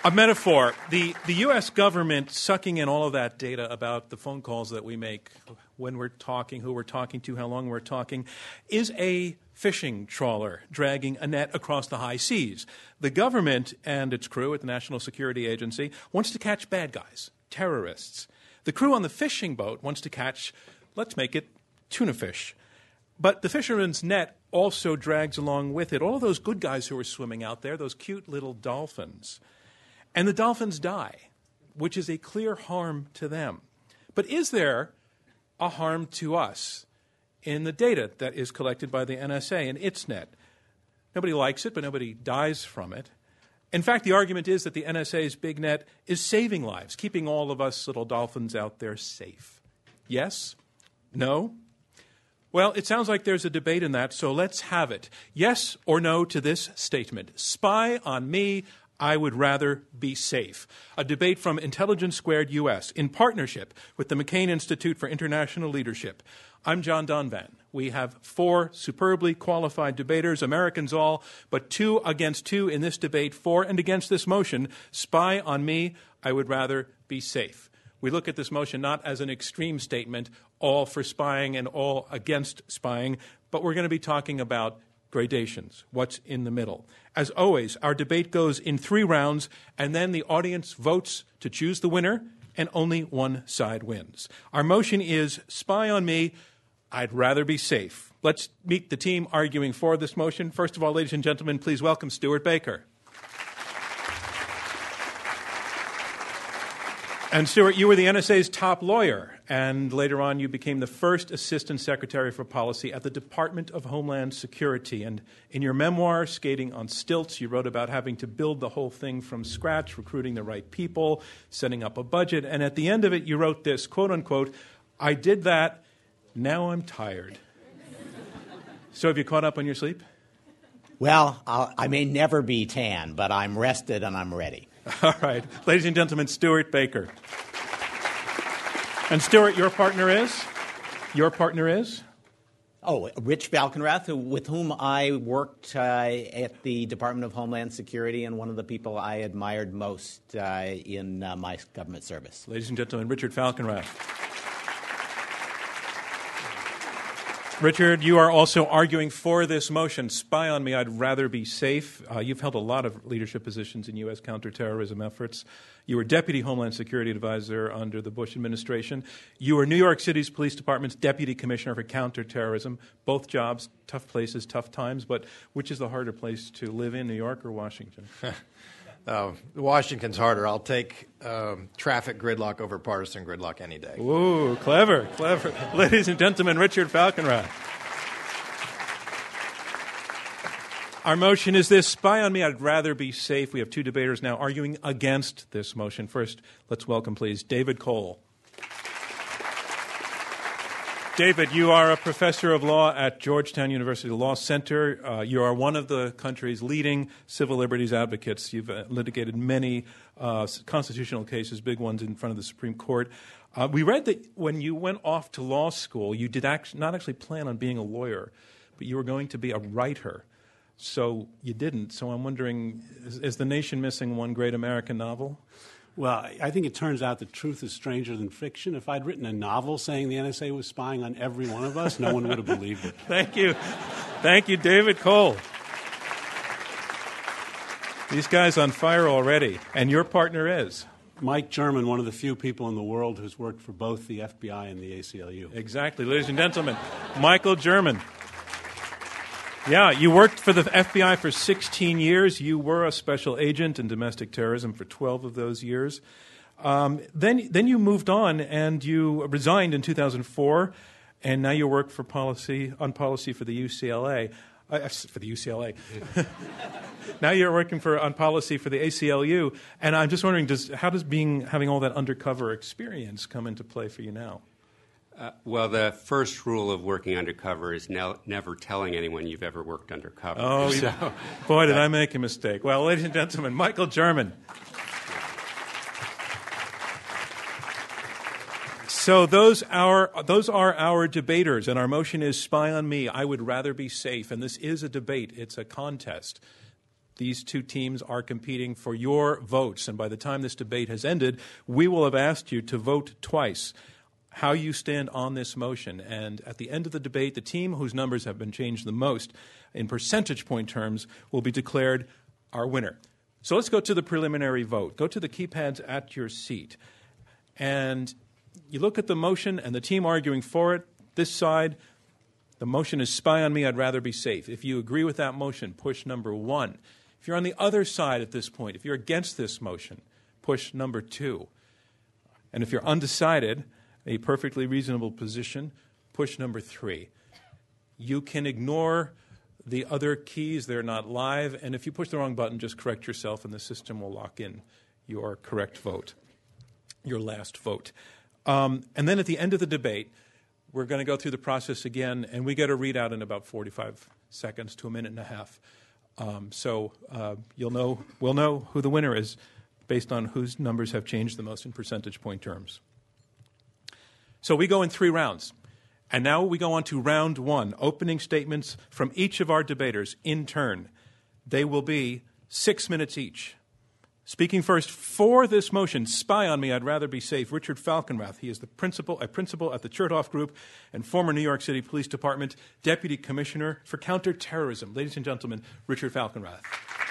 A metaphor. The U.S. government sucking in all of that data about the phone calls that we make, when we're talking, who we're talking to, how long we're talking, is a fishing trawler dragging a net across the high seas. The government and its crew at the National Security Agency wants to catch bad guys, terrorists. The crew on the fishing boat wants to catch, let's make it, tuna fish. But the fisherman's net also drags along with it all those good guys who are swimming out there, those cute little dolphins. And the dolphins die, which is a clear harm to them. But is there a harm to us in the data that is collected by the NSA and its net? Nobody likes it, but nobody dies from it. In fact, the argument is that the NSA's big net is saving lives, keeping all of us little dolphins out there safe. Yes? No? Well, it sounds like there's a debate in that, so let's have it. Yes or no to this statement? Spy on me, I would rather be safe. A debate from Intelligence Squared US in partnership with the McCain Institute for International Leadership. I'm John Donvan. We have 4 superbly qualified debaters, Americans all, but 2 against 2 in this debate, for and against this motion. Spy on me, I would rather be safe. We look at this motion not as an extreme statement, all for spying and all against spying, but we're going to be talking about gradations, what's in the middle. As always, our debate goes in 3 rounds, and then the audience votes to choose the winner, and only one side wins. Our motion is, spy on me, I'd rather be safe. Let's meet the team arguing for this motion. First of all, ladies and gentlemen, please welcome Stuart Baker. And Stuart, you were the NSA's top lawyer, and later on you became the first Assistant Secretary for Policy at the Department of Homeland Security. And in your memoir, Skating on Stilts, you wrote about having to build the whole thing from scratch, recruiting the right people, setting up a budget. And at the end of it, you wrote this, quote unquote, I did that, now I'm tired. So have you caught up on your sleep? Well, I may never be tan, but I'm rested and I'm ready. All right. Ladies and gentlemen, Stuart Baker. And Stuart, your partner is? Your partner is? Oh, Rich Falkenrath, with whom I worked at the Department of Homeland Security and one of the people I admired most in my government service. Ladies and gentlemen, Richard Falkenrath. Richard, you are also arguing for this motion, spy on me, I'd rather be safe. You've held a lot of leadership positions in U.S. counterterrorism efforts. You were Deputy Homeland Security Advisor under the Bush administration. You were New York City's Police Department's Deputy Commissioner for Counterterrorism. Both jobs, tough places, tough times, but which is the harder place to live in, New York or Washington? Washington's harder. I'll take traffic gridlock over partisan gridlock any day. Ooh, clever, clever. Ladies and gentlemen, Richard Falkenrath. Our motion is this, spy on me, I'd rather be safe. We have 2 debaters now arguing against this motion. First, let's welcome, please, David Cole. David, you are a professor of law at Georgetown University Law Center. You are one of the country's leading civil liberties advocates. You've litigated many constitutional cases, big ones in front of the Supreme Court. We read that when you went off to law school, you did not actually plan on being a lawyer, but you were going to be a writer. So you didn't. So I'm wondering, is the nation missing one great American novel? Well, I think it turns out that truth is stranger than fiction. If I'd written a novel saying the NSA was spying on every one of us, no one would have believed it. Thank you. Thank you, David Cole. These guys on fire already. And your partner is? Mike German, one of the few people in the world who's worked for both the FBI and the ACLU. Exactly. Ladies and gentlemen, Michael German. Yeah, you worked for the FBI for 16 years. You were a special agent in domestic terrorism for 12 of those years. Then you moved on and you resigned in 2004, and now you work for policy for the UCLA. For the UCLA. Now you're working on policy for the ACLU, and I'm just wondering, how does having all that undercover experience come into play for you now? Well, the first rule of working undercover is never telling anyone you've ever worked undercover. Oh, so, boy, did I make a mistake. Well, ladies and gentlemen, Michael German. So those are our debaters, and our motion is spy on me. I would rather be safe, and this is a debate. It's a contest. These two teams are competing for your votes, and by the time this debate has ended, we will have asked you to vote twice how you stand on this motion. And at the end of the debate, the team whose numbers have been changed the most in percentage point terms will be declared our winner. So let's go to the preliminary vote. Go to the keypads at your seat. And you look at the motion and the team arguing for it. This side, the motion is spy on me, I'd rather be safe. If you agree with that motion, push number 1. If you're on the other side at this point, if you're against this motion, push number 2. And if you're undecided, a perfectly reasonable position, push number 3. You can ignore the other keys. They're not live. And if you push the wrong button, just correct yourself and the system will lock in your correct vote, your last vote. And then at the end of the debate, we're going to go through the process again, and we get a readout in about 45 seconds to a minute and a half. So we'll know who the winner is based on whose numbers have changed the most in percentage point terms. So we go in 3 rounds. And now we go on to round 1, opening statements from each of our debaters in turn. They will be 6 minutes each. Speaking first for this motion, spy on me, I'd rather be safe, Richard Falkenrath. He is a principal at the Chertoff Group and former New York City Police Department Deputy Commissioner for Counterterrorism. Ladies and gentlemen, Richard Falkenrath.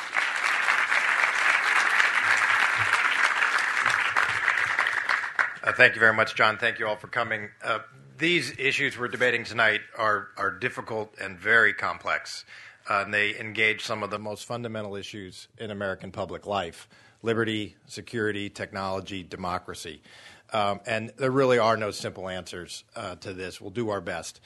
Thank you very much, John. Thank you all for coming. These issues we're debating tonight are difficult and very complex. And they engage some of the most fundamental issues in American public life: liberty, security, technology, democracy. And there really are no simple answers to this. We'll do our best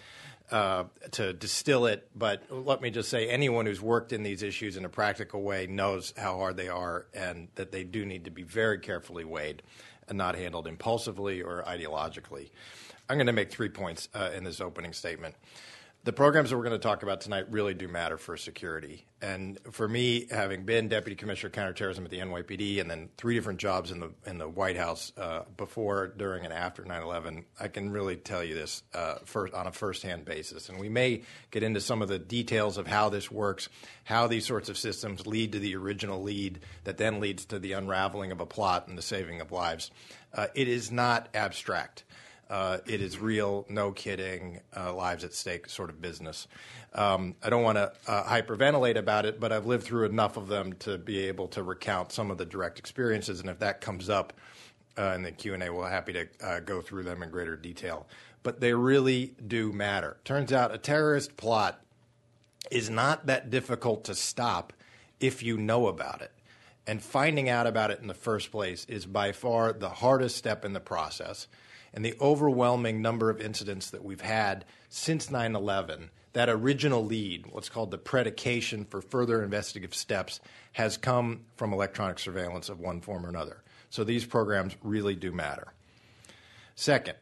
to distill it. But let me just say, anyone who's worked in these issues in a practical way knows how hard they are and that they do need to be very carefully weighed and not handled impulsively or ideologically. I'm going to make 3 points in this opening statement. The programs that we're going to talk about tonight really do matter for security. And for me, having been Deputy Commissioner of Counterterrorism at the NYPD and then 3 different jobs in the White House before, during, and after 9/11, I can really tell you this on a first-hand basis. And we may get into some of the details of how this works, how these sorts of systems lead to the original lead that then leads to the unraveling of a plot and the saving of lives. It is not abstract. It is real, no kidding, lives at stake sort of business. I don't want to hyperventilate about it, but I've lived through enough of them to be able to recount some of the direct experiences, and if that comes up in the Q&A, we're happy to go through them in greater detail. But they really do matter. Turns out a terrorist plot is not that difficult to stop if you know about it. And finding out about it in the first place is by far the hardest step in the process. And the overwhelming number of incidents that we've had since 9/11, that original lead, what's called the predication for further investigative steps, has come from electronic surveillance of one form or another. So these programs really do matter. Second,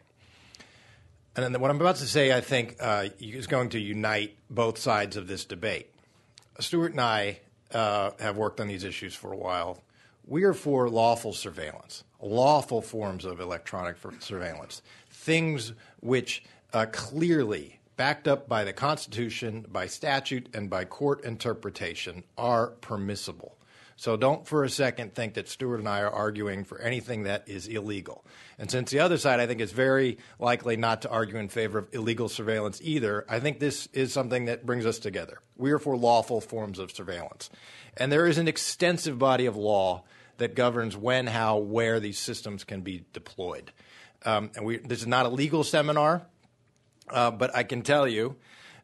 and then what I'm about to say, I think, is going to unite both sides of this debate. Stuart and I have worked on these issues for a while. We are for lawful surveillance, lawful forms of electronic surveillance, things which clearly, backed up by the Constitution, by statute, and by court interpretation, are permissible. So don't for a second think that Stuart and I are arguing for anything that is illegal. And since the other side, I think, is very likely not to argue in favor of illegal surveillance either, I think this is something that brings us together. We are for lawful forms of surveillance. And there is an extensive body of law that governs when, how, where these systems can be deployed. This is not a legal seminar, but I can tell you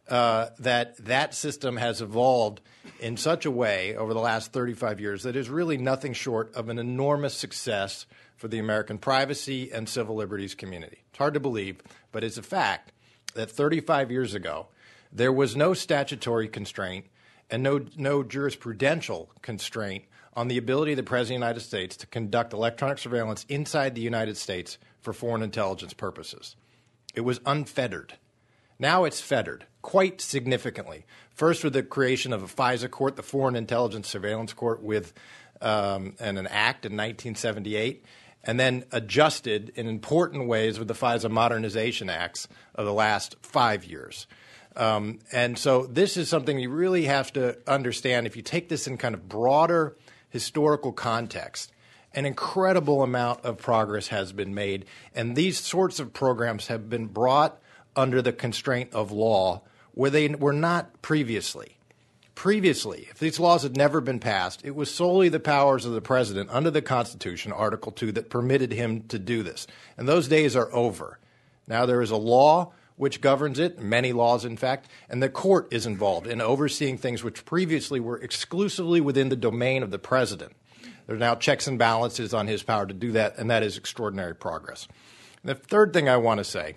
that system has evolved in such a way over the last 35 years that is really nothing short of an enormous success for the American privacy and civil liberties community. It's hard to believe, but it's a fact that 35 years ago, there was no statutory constraint and no jurisprudential constraint on the ability of the President of the United States to conduct electronic surveillance inside the United States for foreign intelligence purposes. It was unfettered. Now it's fettered quite significantly. First with the creation of a FISA court, the Foreign Intelligence Surveillance Court, with and an act in 1978, and then adjusted in important ways with the FISA modernization acts of the last 5 years. And so this is something you really have to understand. If you take this in kind of broader historical context, an incredible amount of progress has been made, and these sorts of programs have been brought under the constraint of law where they were not previously. Previously, if these laws had never been passed, it was solely the powers of the president under the Constitution, Article 2, that permitted him to do this. And those days are over. Now there is a law which governs it, many laws, in fact, and the court is involved in overseeing things which previously were exclusively within the domain of the president. There are now checks and balances on his power to do that, and that is extraordinary progress. And the third thing I want to say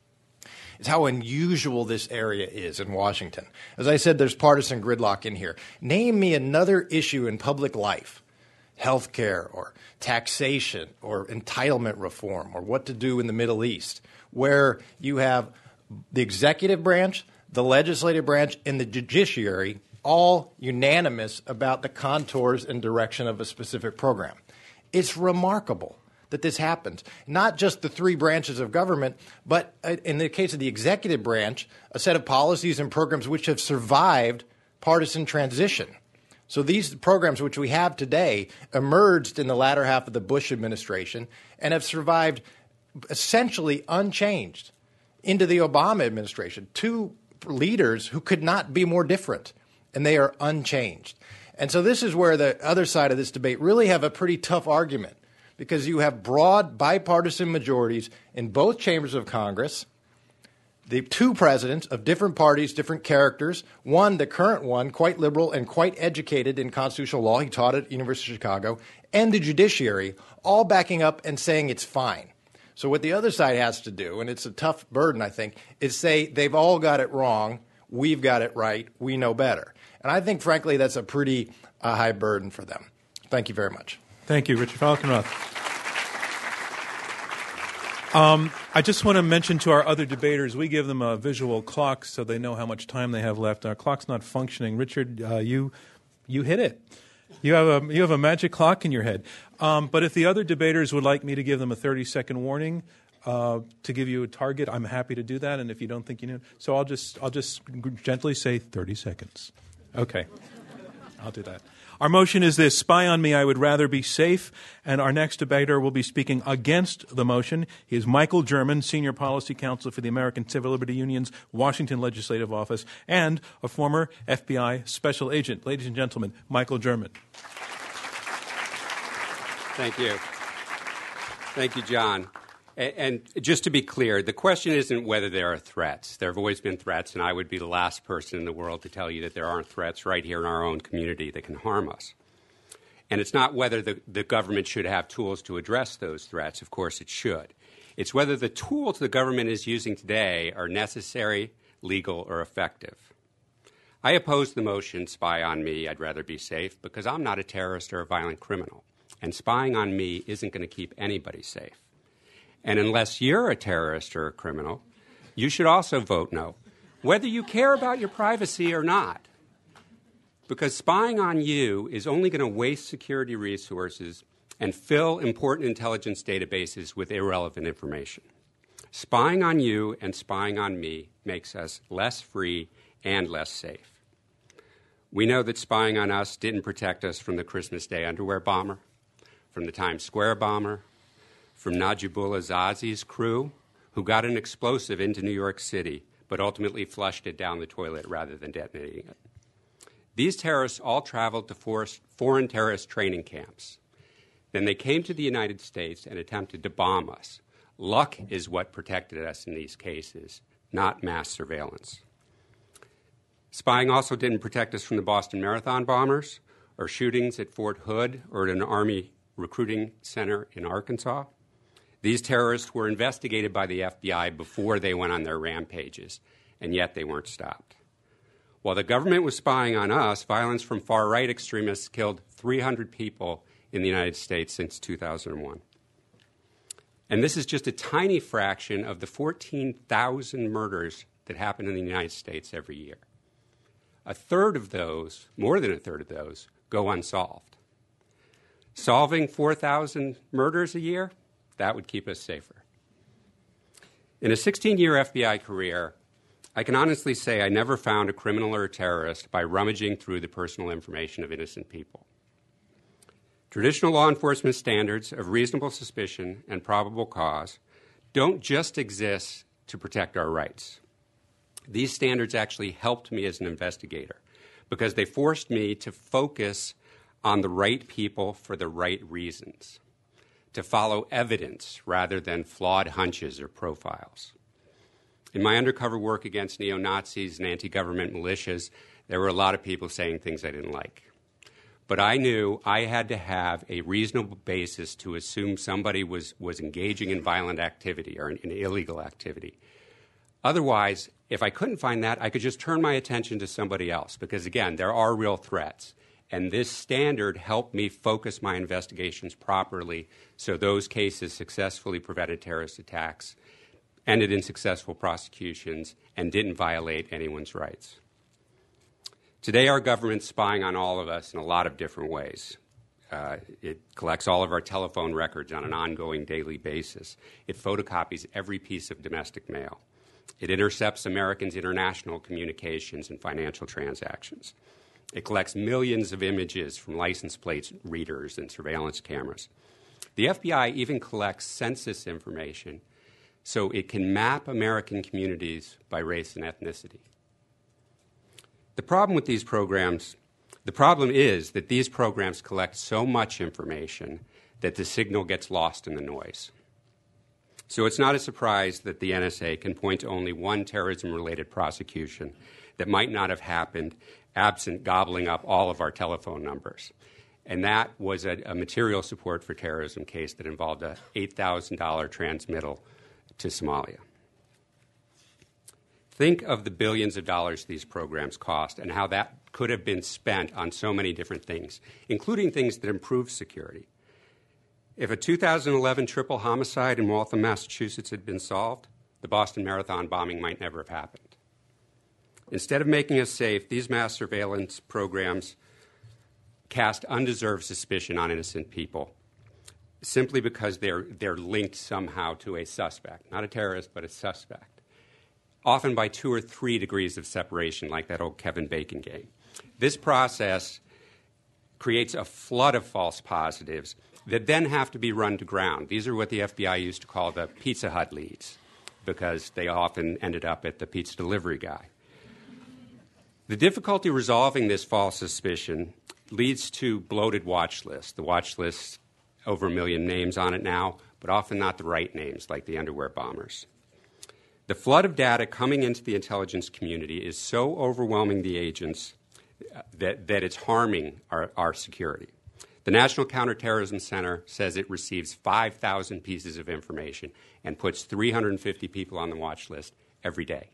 is how unusual this area is in Washington. As I said, there's partisan gridlock in here. Name me another issue in public life, health care or taxation or entitlement reform or what to do in the Middle East, where you have the executive branch, the legislative branch, and the judiciary all unanimous about the contours and direction of a specific program. It's remarkable that this happens. Not just the three branches of government, but in the case of the executive branch, a set of policies and programs which have survived partisan transition. So these programs which we have today emerged in the latter half of the Bush administration and have survived essentially unchanged into the Obama administration. Two leaders who could not be more different, and they are unchanged. And so this is where the other side of this debate really have a pretty tough argument, because you have broad bipartisan majorities in both chambers of Congress, the two presidents of different parties, different characters, one, the current one, quite liberal and quite educated in constitutional law, he taught at University of Chicago, and the judiciary, all backing up and saying it's fine. So what the other side has to do, and it's a tough burden, I think, is say they've all got it wrong, we've got it right, we know better. And I think, frankly, that's a pretty high burden for them. Thank you very much. Thank you, Richard Falkenrath. I just want to mention to our other debaters, we give them a visual clock so they know how much time they have left. Our clock's not functioning. Richard, you hit it. You have a magic clock in your head. But if the other debaters would like me to give them a 30-second warning to give you a target, I'm happy to do that. And if you don't think you know, so I'll just gently say 30 seconds. Okay, I'll do that. Our motion is this: spy on me, I would rather be safe. And our next debater will be speaking against the motion. He is Michael German, Senior Policy Counsel for the American Civil Liberty Union's Washington Legislative Office and a former FBI Special Agent. Ladies and gentlemen, Michael German. Thank you. Thank you, John. And just to be clear, the question isn't whether there are threats. There have always been threats, and I would be the last person in the world to tell you that there aren't threats right here in our own community that can harm us. And it's not whether the government should have tools to address those threats. Of course, it should. It's whether the tools the government is using today are necessary, legal, or effective. I oppose the motion, spy on me, I'd rather be safe, because I'm not a terrorist or a violent criminal. And spying on me isn't going to keep anybody safe. And unless you're a terrorist or a criminal, you should also vote no, whether you care about your privacy or not. Because spying on you is only going to waste security resources and fill important intelligence databases with irrelevant information. Spying on you and spying on me makes us less free and less safe. We know that spying on us didn't protect us from the Christmas Day underwear bomber, from the Times Square bomber, from Najibullah Zazi's crew, who got an explosive into New York City, but ultimately flushed it down the toilet rather than detonating it. These terrorists all traveled to foreign terrorist training camps. Then they came to the United States and attempted to bomb us. Luck is what protected us in these cases, not mass surveillance. Spying also didn't protect us from the Boston Marathon bombers or shootings at Fort Hood or at an Army recruiting center in Arkansas. These terrorists were investigated by the FBI before they went on their rampages, and yet they weren't stopped. While the government was spying on us, violence from far-right extremists killed 300 people in the United States since 2001. And this is just a tiny fraction of the 14,000 murders that happen in the United States every year. A third of those, more than a third of those, go unsolved. Solving 4,000 murders a year? That would keep us safer. In a 16-year FBI career, I can honestly say I never found a criminal or a terrorist by rummaging through the personal information of innocent people. Traditional law enforcement standards of reasonable suspicion and probable cause don't just exist to protect our rights. These standards actually helped me as an investigator because they forced me to focus on the right people for the right reasons, to follow evidence rather than flawed hunches or profiles. In my undercover work against neo-Nazis and anti-government militias, there were a lot of people saying things I didn't like. But I knew I had to have a reasonable basis to assume somebody was engaging in violent activity or in illegal activity. Otherwise, if I couldn't find that, I could just turn my attention to somebody else because, again, there are real threats. And this standard helped me focus my investigations properly so those cases successfully prevented terrorist attacks, ended in successful prosecutions, and didn't violate anyone's rights. Today, our government's spying on all of us in a lot of different ways. It collects all of our telephone records on an ongoing daily basis. It photocopies every piece of domestic mail. It intercepts Americans' international communications and financial transactions. It collects millions of images from license plate readers and surveillance cameras. The FBI even collects census information so it can map American communities by race and ethnicity. The problem is that these programs collect so much information that the signal gets lost in the noise. So it's not a surprise that the NSA can point to only one terrorism-related prosecution that might not have happened absent gobbling up all of our telephone numbers. And that was a material support for terrorism case that involved a $8,000 transmittal to Somalia. Think of the billions of dollars these programs cost and how that could have been spent on so many different things, including things that improve security. If a 2011 triple homicide in Waltham, Massachusetts had been solved, the Boston Marathon bombing might never have happened. Instead of making us safe, these mass surveillance programs cast undeserved suspicion on innocent people simply because they're linked somehow to a suspect, not a terrorist, but a suspect, often by 2 or 3 degrees of separation, like that old Kevin Bacon game. This process creates a flood of false positives that then have to be run to ground. These are what the FBI used to call the Pizza Hut leads, because they often ended up at the pizza delivery guy. The difficulty resolving this false suspicion leads to bloated watch lists. The watch list, over 1 million names on it now, but often not the right names, like the underwear bombers. The flood of data coming into the intelligence community is so overwhelming the agents that it's harming our security. The National Counterterrorism Center says it receives 5,000 pieces of information and puts 350 people on the watch list every day.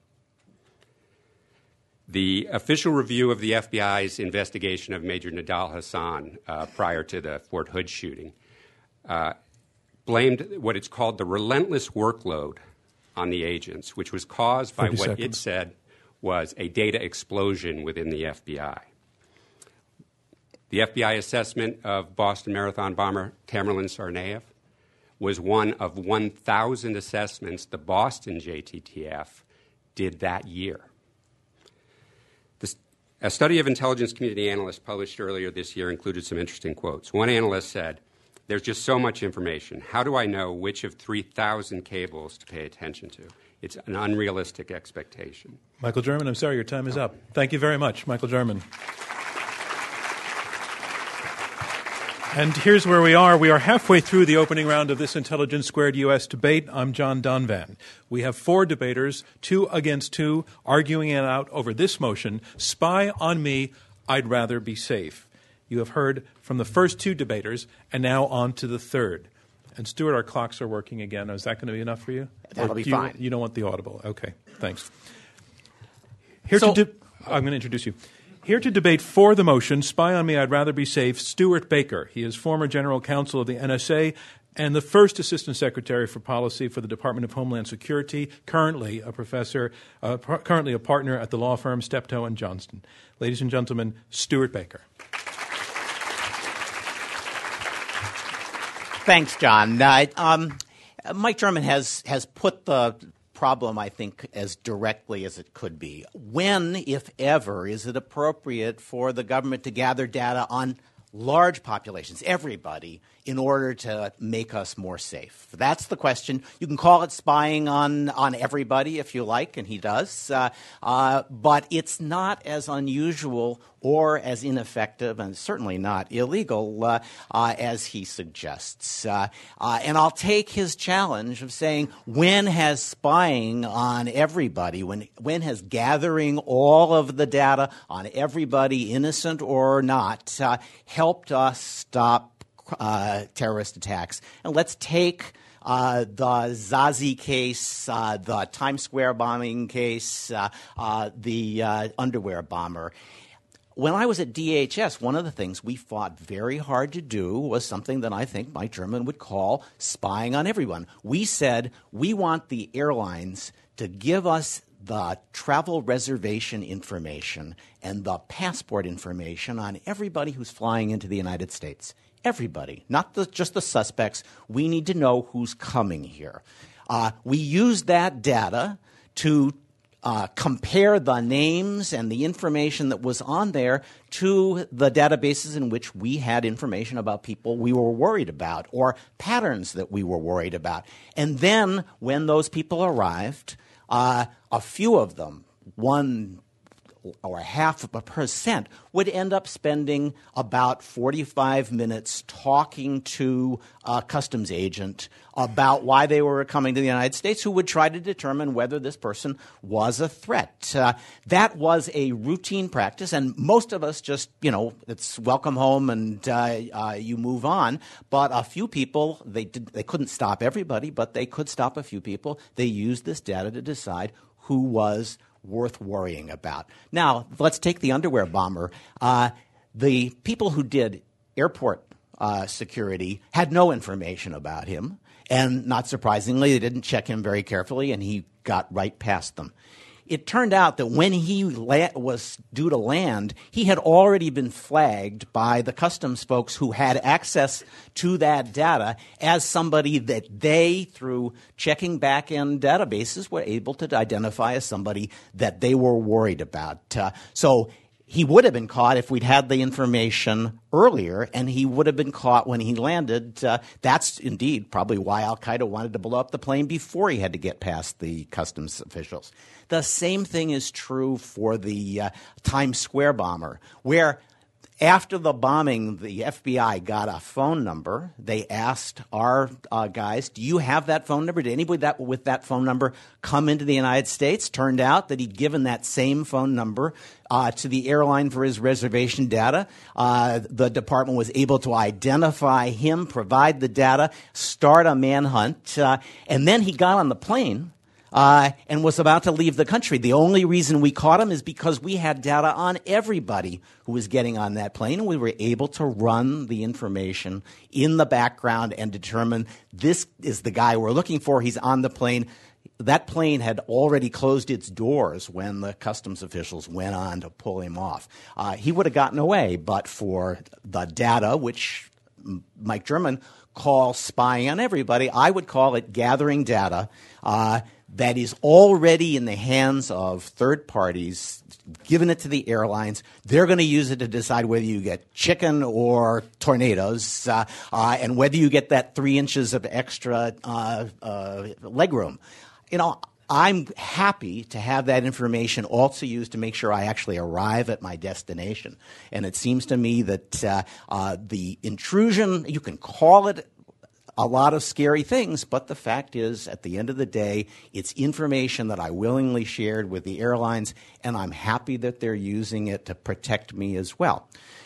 The official review of the FBI's investigation of Major Nidal Hasan prior to the Fort Hood shooting blamed what it's called the relentless workload on the agents, which was caused by what it said was a data explosion within the FBI. The FBI assessment of Boston Marathon bomber Tamerlan Tsarnaev was one of 1,000 assessments the Boston JTTF did that year. A study of intelligence community analysts published earlier this year included some interesting quotes. One analyst said, "There's just so much information. How do I know which of 3,000 cables to pay attention to? It's an unrealistic expectation." Michael German, I'm sorry, your time is up. Thank you very much, Michael German. And here's where we are. We are halfway through the opening round of this Intelligence Squared U.S. debate. I'm John Donvan. We have 4 debaters, 2 against 2, arguing it out over this motion, "Spy on me, I'd rather be safe." You have heard from the first 2 debaters, and now on to the third. And Stuart, our clocks are working again. Is that going to be enough for you? That'll be fine. You don't want the audible. Okay, thanks. I'm going to introduce you. Here to debate for the motion, "Spy on me, I'd rather be safe," Stuart Baker. He is former general counsel of the NSA and the first assistant secretary for policy for the Department of Homeland Security, currently a professor, currently a partner at the law firm Steptoe & Johnston. Ladies and gentlemen, Stuart Baker. Thanks, John. Mike German has put the problem, I think, as directly as it could be. When, if ever, is it appropriate for the government to gather data on large populations, everybody, in order to make us more safe? That's the question. You can call it spying on everybody if you like, and he does, but it's not as unusual or as ineffective, and certainly not illegal, as he suggests. And I'll take his challenge of saying, when has spying on everybody, when has gathering all of the data on everybody, innocent or not, helped us stop terrorist attacks? And let's take the Zazi case, the Times Square bombing case, the underwear bomber. When I was at DHS, one of the things we fought very hard to do was something that I think Mike German would call spying on everyone. We said we want the airlines to give us the travel reservation information and the passport information on everybody who's flying into the United States. Everybody, not just the suspects. We need to know who's coming here. We used that data to compare the names and the information that was on there to the databases in which we had information about people we were worried about or patterns that we were worried about. And then when those people arrived, a few of them, 1 or 0.5%, would end up spending about 45 minutes talking to a customs agent about why they were coming to the United States, who would try to determine whether this person was a threat. That was a routine practice, and most of us just, it's welcome home and you move on. But a few people, they couldn't stop everybody, but they could stop a few people. They used this data to decide who was worth worrying about. Now, let's take the underwear bomber. The people who did airport security had no information about him, and not surprisingly, they didn't check him very carefully, and he got right past them. It turned out that when he was due to land, he had already been flagged by the customs folks who had access to that data as somebody that they, through checking back-end databases, were able to identify as somebody that they were worried about. So he would have been caught if we'd had the information earlier, and he would have been caught when he landed. That's indeed probably why al-Qaeda wanted to blow up the plane before he had to get past the customs officials. The same thing is true for the Times Square bomber, where after the bombing, the FBI got a phone number. They asked our guys, do you have that phone number? Did anybody with that phone number come into the United States? Turned out that he'd given that same phone number to the airline for his reservation data. The department was able to identify him, provide the data, start a manhunt, and then he got on the plane and was about to leave the country. The only reason we caught him is because we had data on everybody who was getting on that plane, and we were able to run the information in the background and determine this is the guy we're looking for. He's on the plane. That plane had already closed its doors when the customs officials went on to pull him off. He would have gotten away, but for the data, which Mike German calls spying on everybody, I would call it gathering data that is already in the hands of third parties, giving it to the airlines. They're going to use it to decide whether you get chicken or tornadoes, and whether you get that 3 inches of extra legroom. I'm happy to have that information also used to make sure I actually arrive at my destination. And it seems to me that the intrusion, you can call it a lot of scary things, but the fact is, at the end of the day, it's information that I willingly shared with the airlines, and I'm happy that they're using it to protect me as well.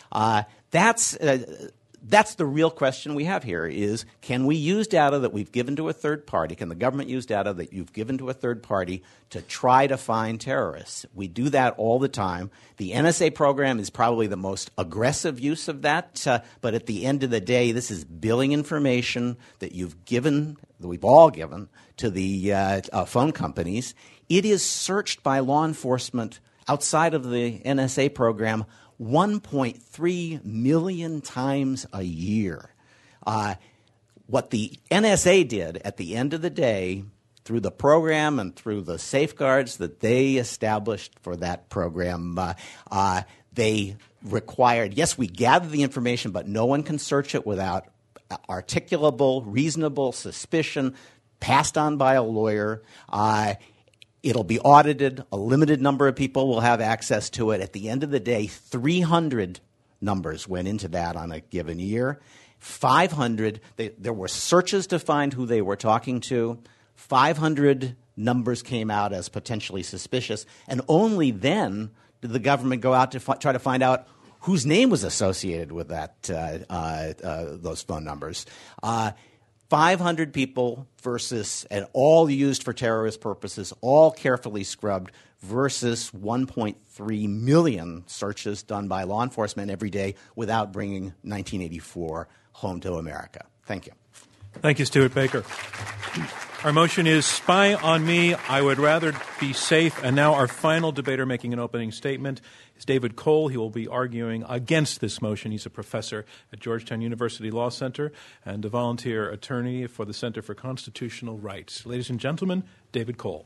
That's the real question we have here is, can we use data that we've given to a third party? Can the government use data that you've given to a third party to try to find terrorists? We do that all the time. The NSA program is probably the most aggressive use of that, but at the end of the day, this is billing information that we've all given to the phone companies. It is searched by law enforcement outside of the NSA program 1.3 million times a year. What the NSA did at the end of the day through the program and through the safeguards that they established for that program, they required, yes, we gather the information, but no one can search it without articulable, reasonable suspicion passed on by a lawyer. It'll be audited. A limited number of people will have access to it. At the end of the day, 300 numbers went into that on a given year. 500, there were searches to find who they were talking to. 500 numbers came out as potentially suspicious, and only then did the government go out to try to find out whose name was associated with that those phone numbers. 500 people versus, and all used for terrorist purposes, all carefully scrubbed, versus 1.3 million searches done by law enforcement every day without bringing 1984 home to America. Thank you. Thank you, Stuart Baker. Our motion is Spy on Me, I Would Rather Be Safe. And now our final debater making an opening statement is David Cole. He will be arguing against this motion. He's a professor at Georgetown University Law Center and a volunteer attorney for the Center for Constitutional Rights. Ladies and gentlemen, David Cole.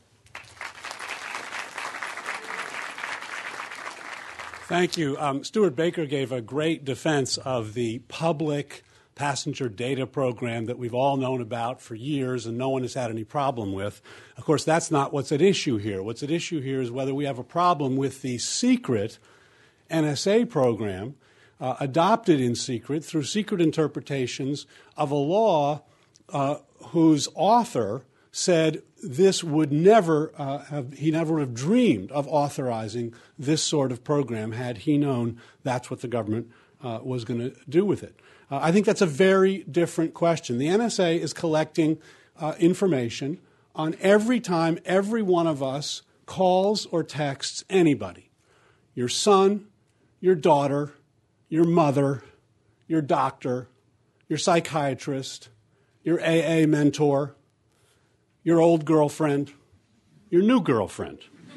Thank you. Stuart Baker gave a great defense of the public passenger data program that we've all known about for years and no one has had any problem with. Of course, that's not what's at issue here. What's at issue here is whether we have a problem with the secret NSA program adopted in secret through secret interpretations of a law whose author said this would never he never would have dreamed of authorizing this sort of program had he known that's what the government was going to do with it. I think that's a very different question. The NSA is collecting information on every time every one of us calls or texts anybody. Your son, your daughter, your mother, your doctor, your psychiatrist, your AA mentor, your old girlfriend, your new girlfriend.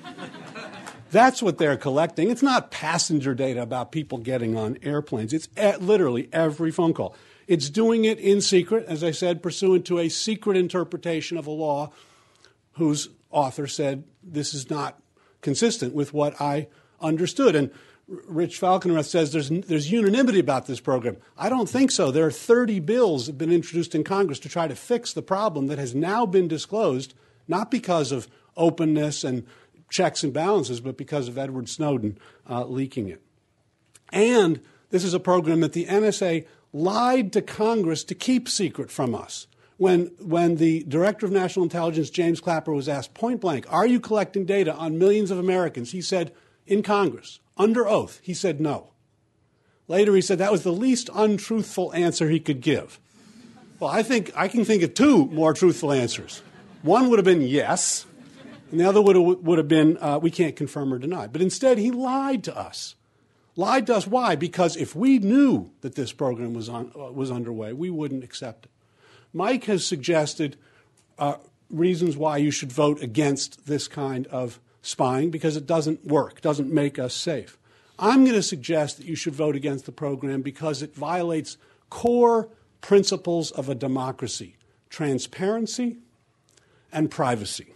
That's what they're collecting. It's not passenger data about people getting on airplanes. It's literally every phone call. It's doing it in secret, as I said, pursuant to a secret interpretation of a law whose author said this is not consistent with what I understood. And Rich Falkenrath says there's unanimity about this program. I don't think so. There are 30 bills that have been introduced in Congress to try to fix the problem that has now been disclosed, not because of openness and checks and balances, but because of Edward Snowden leaking it. And this is a program that the NSA lied to Congress to keep secret from us. When the Director of National Intelligence, James Clapper, was asked point blank, are you collecting data on millions of Americans? He said, in Congress, under oath, he said no. Later he said that was the least untruthful answer he could give. Well, I can think of two more truthful answers. One would have been yes, and the other would have been we can't confirm or deny. But instead, he lied to us. Lied to us. Why? Because if we knew that this program was underway, we wouldn't accept it. Mike has suggested reasons why you should vote against this kind of spying, because it doesn't work, doesn't make us safe. I'm going to suggest that you should vote against the program because it violates core principles of a democracy: transparency and privacy.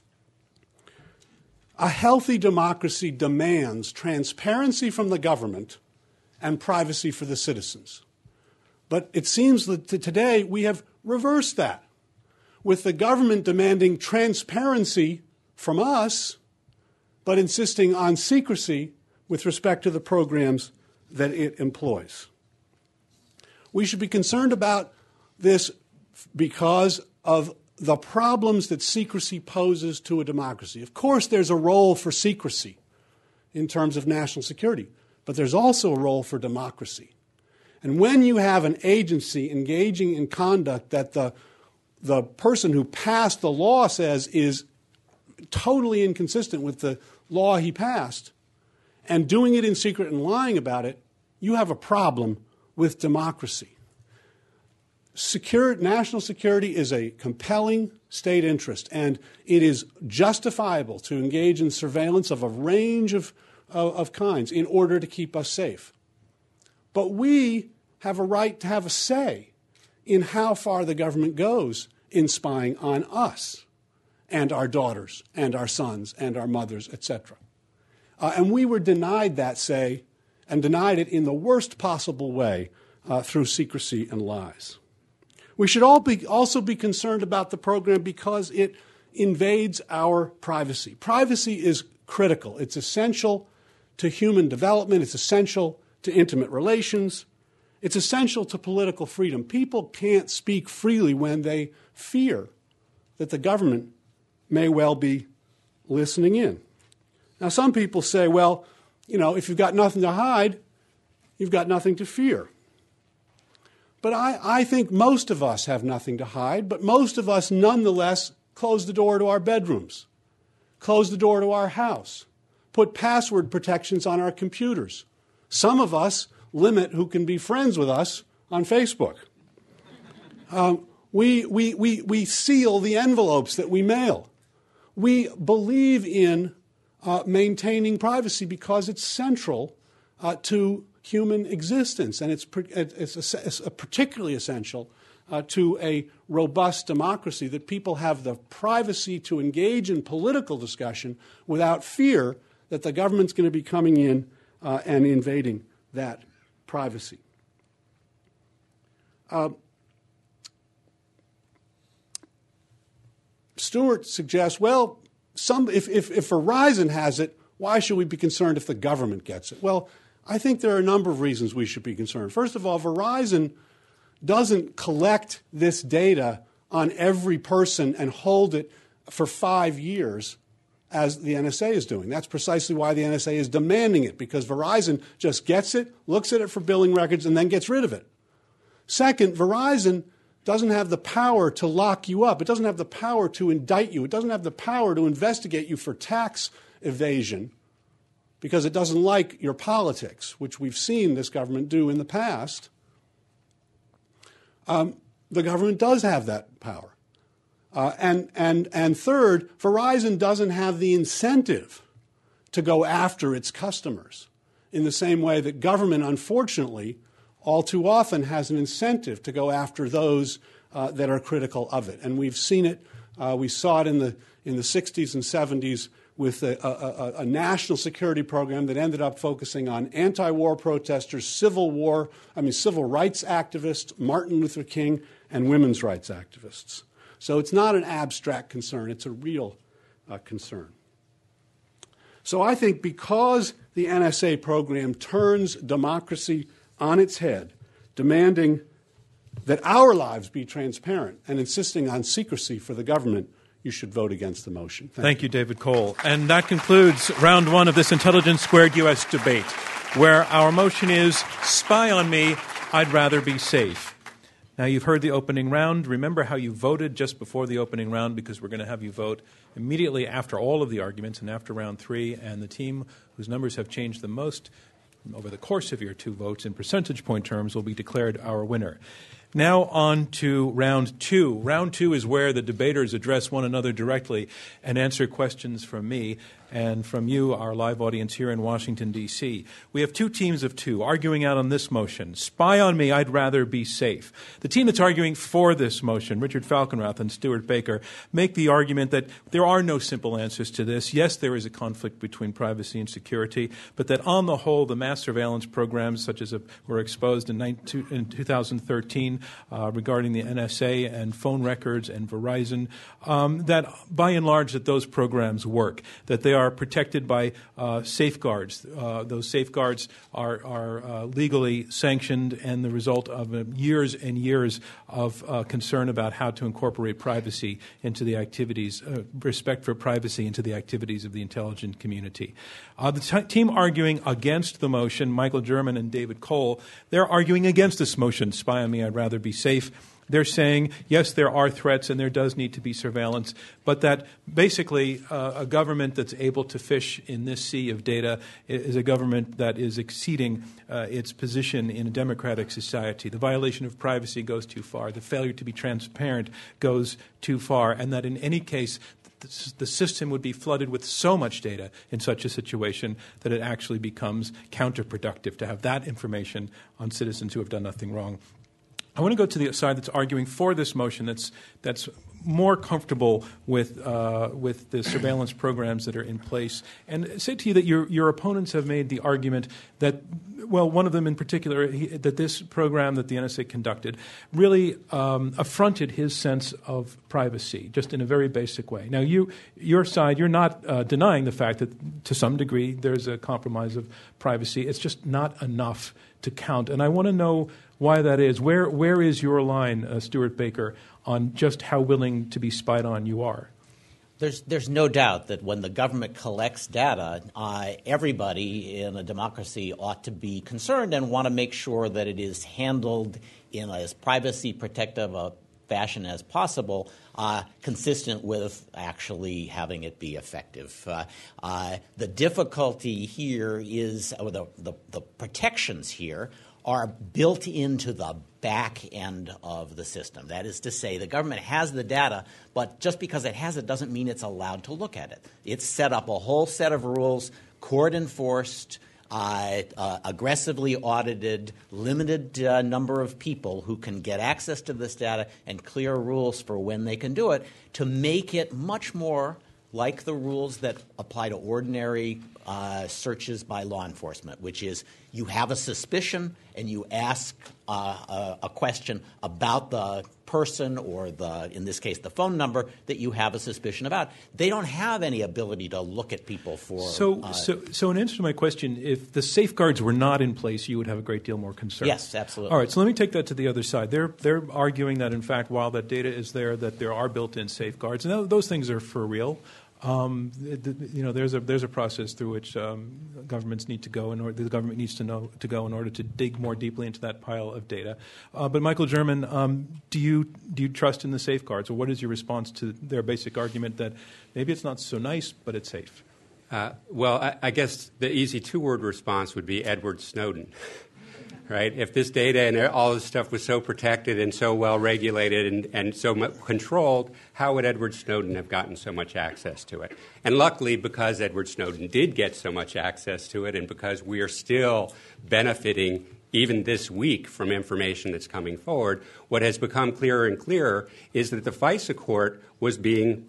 A healthy democracy demands transparency from the government and privacy for the citizens. But it seems that today we have reversed that, with the government demanding transparency from us, but insisting on secrecy with respect to the programs that it employs. We should be concerned about this because of the problems that secrecy poses to a democracy. Of course, there's a role for secrecy in terms of national security, but there's also a role for democracy. And when you have an agency engaging in conduct that the person who passed the law says is totally inconsistent with the law he passed, and doing it in secret and lying about it, you have a problem with democracy. National security is a compelling state interest, and it is justifiable to engage in surveillance of a range of kinds in order to keep us safe. But we have a right to have a say in how far the government goes in spying on us. and our daughters and our sons and our mothers, etc. And we were denied that say, and denied it in the worst possible way through secrecy and lies. We should also be concerned about the program because it invades our privacy. Privacy is critical. It's essential to human development. It's essential to intimate relations. It's essential to political freedom. People can't speak freely when they fear that the government may well be listening in. Now, some people say, well, if you've got nothing to hide, you've got nothing to fear. But I think most of us have nothing to hide, but most of us nonetheless close the door to our bedrooms, close the door to our house, put password protections on our computers. Some of us limit who can be friends with us on Facebook. We seal the envelopes that we mail. We believe in maintaining privacy because it's central to human existence, and it's particularly essential to a robust democracy, that people have the privacy to engage in political discussion without fear that the government's going to be coming in and invading that privacy. Stewart suggests, well, if Verizon has it, why should we be concerned if the government gets it? Well, I think there are a number of reasons we should be concerned. First of all, Verizon doesn't collect this data on every person and hold it for 5 years as the NSA is doing. That's precisely why the NSA is demanding it, because Verizon just gets it, looks at it for billing records, and then gets rid of it. Second, Verizon doesn't have the power to lock you up. It doesn't have the power to indict you. It doesn't have the power to investigate you for tax evasion, because it doesn't like your politics, which we've seen this government do in the past. The government does have that power. And third, Verizon doesn't have the incentive to go after its customers in the same way that government, unfortunately, all too often has an incentive to go after those that are critical of it. And we've seen it. We saw it in the 60s and 70s with a national security program that ended up focusing on anti-war protesters, civil rights activists, Martin Luther King, and women's rights activists. So it's not an abstract concern. It's a real concern. So I think because the NSA program turns democracy on its head, demanding that our lives be transparent and insisting on secrecy for the government, you should vote against the motion. Thank you, David Cole. And that concludes round one of this Intelligence Squared U.S. debate, where our motion is, spy on me, I'd rather be safe. Now, you've heard the opening round. Remember how you voted just before the opening round, because we're going to have you vote immediately after all of the arguments and after round three. And the team whose numbers have changed the most over the course of your two votes in percentage point terms will be declared our winner. Now on to round two. Round two is where the debaters address one another directly and answer questions from me and from you, our live audience here in Washington, D.C. We have two teams of two arguing out on this motion. Spy on me, I'd rather be safe. The team that's arguing for this motion, Richard Falkenrath and Stewart Baker, make the argument that there are no simple answers to this. Yes, there is a conflict between privacy and security, but that on the whole, the mass surveillance programs, such as were exposed in 2013 regarding the NSA and phone records and Verizon, that by and large that those programs work, that they are protected by safeguards. Those safeguards are legally sanctioned and the result of years and years of concern about how to incorporate privacy into the activities, respect for privacy into the activities of the intelligence community. The team arguing against the motion, Michael German and David Cole, they're arguing against this motion, spy on me, I'd rather be safe. They're saying, yes, there are threats and there does need to be surveillance, but that basically a government that's able to fish in this sea of data is a government that is exceeding its position in a democratic society. The violation of privacy goes too far. The failure to be transparent goes too far, and that in any case, the system would be flooded with so much data in such a situation that it actually becomes counterproductive to have that information on citizens who have done nothing wrong. I want to go to the side that's arguing for this motion that's more comfortable with the surveillance programs that are in place, and say to you that your opponents have made the argument that, well, one of them in particular, that this program that the NSA conducted really affronted his sense of privacy, just in a very basic way. Now, your side, you're not denying the fact that to some degree there's a compromise of privacy. It's just not enough to count, and I want to know why that is. Where is your line, Stewart Baker, on just how willing to be spied on you are? There's no doubt that when the government collects data, everybody in a democracy ought to be concerned and want to make sure that it is handled in as privacy protective a fashion as possible, consistent with actually having it be effective. The difficulty here is, or the protections here are built into the back end of the system. That is to say, the government has the data, but just because it has it doesn't mean it's allowed to look at it. It's set up a whole set of rules, court-enforced, aggressively audited, limited number of people who can get access to this data, and clear rules for when they can do it to make it much more like the rules that apply to ordinary searches by law enforcement, which is you have a suspicion and you ask a question about the person or in this case, the phone number that you have a suspicion about. They don't have any ability to look at people for. So in answer to my question, if the safeguards were not in place, you would have a great deal more concern. Yes, absolutely. All right, so let me take that to the other side. They're arguing that, in fact, while that data is there, that there are built-in safeguards, and those things are for real. There's a process through which governments need to go, the government needs to go in order to dig more deeply into that pile of data. But Michael German, do you trust in the safeguards, or what is your response to their basic argument that maybe it's not so nice, but it's safe? Well, I guess the easy two-word response would be Edward Snowden. Right? If this data and all this stuff was so protected and so well regulated and so controlled, how would Edward Snowden have gotten so much access to it? And luckily, because Edward Snowden did get so much access to it, and because we are still benefiting even this week from information that's coming forward, what has become clearer and clearer is that the FISA court was being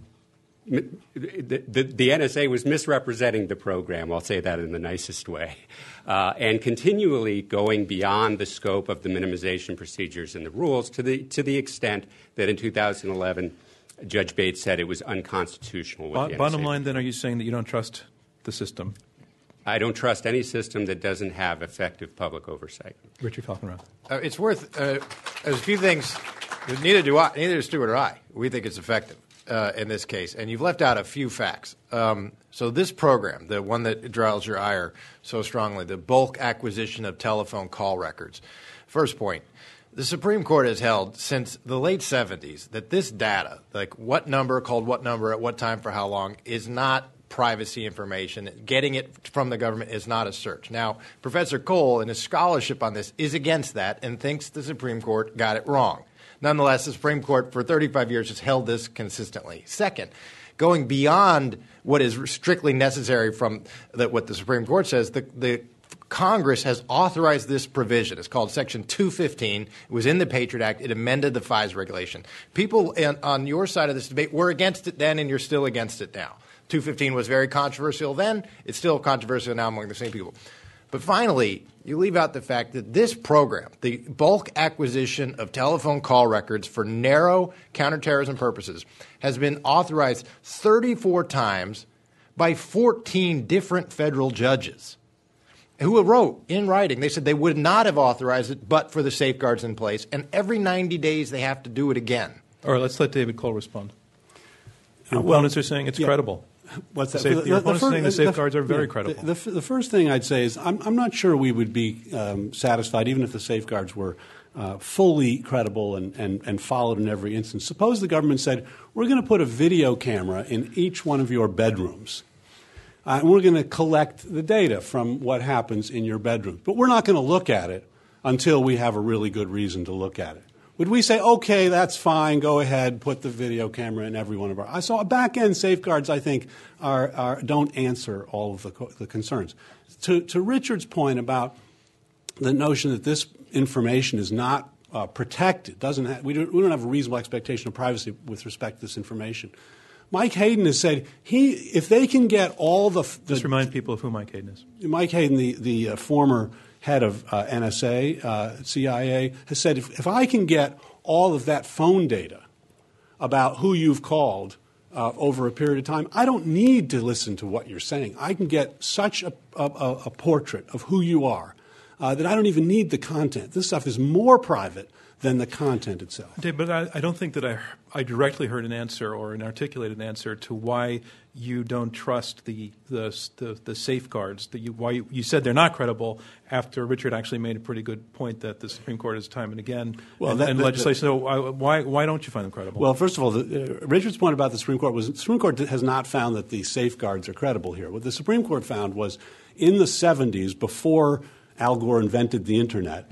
the NSA was misrepresenting the program, I'll say that in the nicest way, and continually going beyond the scope of the minimization procedures and the rules to the extent that in 2011, Judge Bates said it was unconstitutional. Bottom line, then, are you saying that you don't trust the system? I don't trust any system that doesn't have effective public oversight. Richard Falkenrath. It's worth there's a few things. Neither does Stewart or I. We think it's effective. In this case, and you've left out a few facts. So this program, the one that draws your ire so strongly, the bulk acquisition of telephone call records. First point, the Supreme Court has held since the late 70s that this data, like what number called what number at what time for how long, is not privacy information. Getting it from the government is not a search. Now, Professor Cole, in his scholarship on this, is against that and thinks the Supreme Court got it wrong. Nonetheless, the Supreme Court for 35 years has held this consistently. Second, going beyond what is strictly necessary from what the Supreme Court says, the Congress has authorized this provision. It's called Section 215. It was in the Patriot Act. It amended the FISA regulation. People on your side of this debate were against it then, and you're still against it now. 215 was very controversial then. It's still controversial now among the same people. But finally, you leave out the fact that this program, the bulk acquisition of telephone call records for narrow counterterrorism purposes, has been authorized 34 times by 14 different federal judges who wrote in writing. They said they would not have authorized it but for the safeguards in place, and every 90 days they have to do it again. All right, let's let David Cole respond. Your opponents are saying it's credible. What's that? Your opponents are saying the safeguards are very credible. The first thing I'd say is I'm not sure we would be satisfied even if the safeguards were fully credible and followed in every instance. Suppose the government said, we're going to put a video camera in each one of your bedrooms. And we're going to collect the data from what happens in your bedroom. But we're not going to look at it until we have a really good reason to look at it. Would we say, okay, that's fine, go ahead, put the video camera in every one of our... So back-end safeguards, I think, don't answer all of the concerns. To Richard's point about the notion that this information is not protected. We don't have a reasonable expectation of privacy with respect to this information. Mike Hayden has said if they can get all the just remind people of who Mike Hayden is. Mike Hayden, the former head of NSA, CIA, has said if I can get all of that phone data about who you've called over a period of time, I don't need to listen to what you're saying. I can get such a portrait of who you are that I don't even need the content. This stuff is more private than the content itself. Dave, but I don't think that I directly heard an answer or an articulated answer to why you don't trust the safeguards. Why you said they're not credible after Richard actually made a pretty good point that the Supreme Court has time and again and legislation. So why don't you find them credible? Well, first of all, Richard's point about the Supreme Court was the Supreme Court has not found that the safeguards are credible here. What the Supreme Court found was in the 70s, before Al Gore invented the Internet,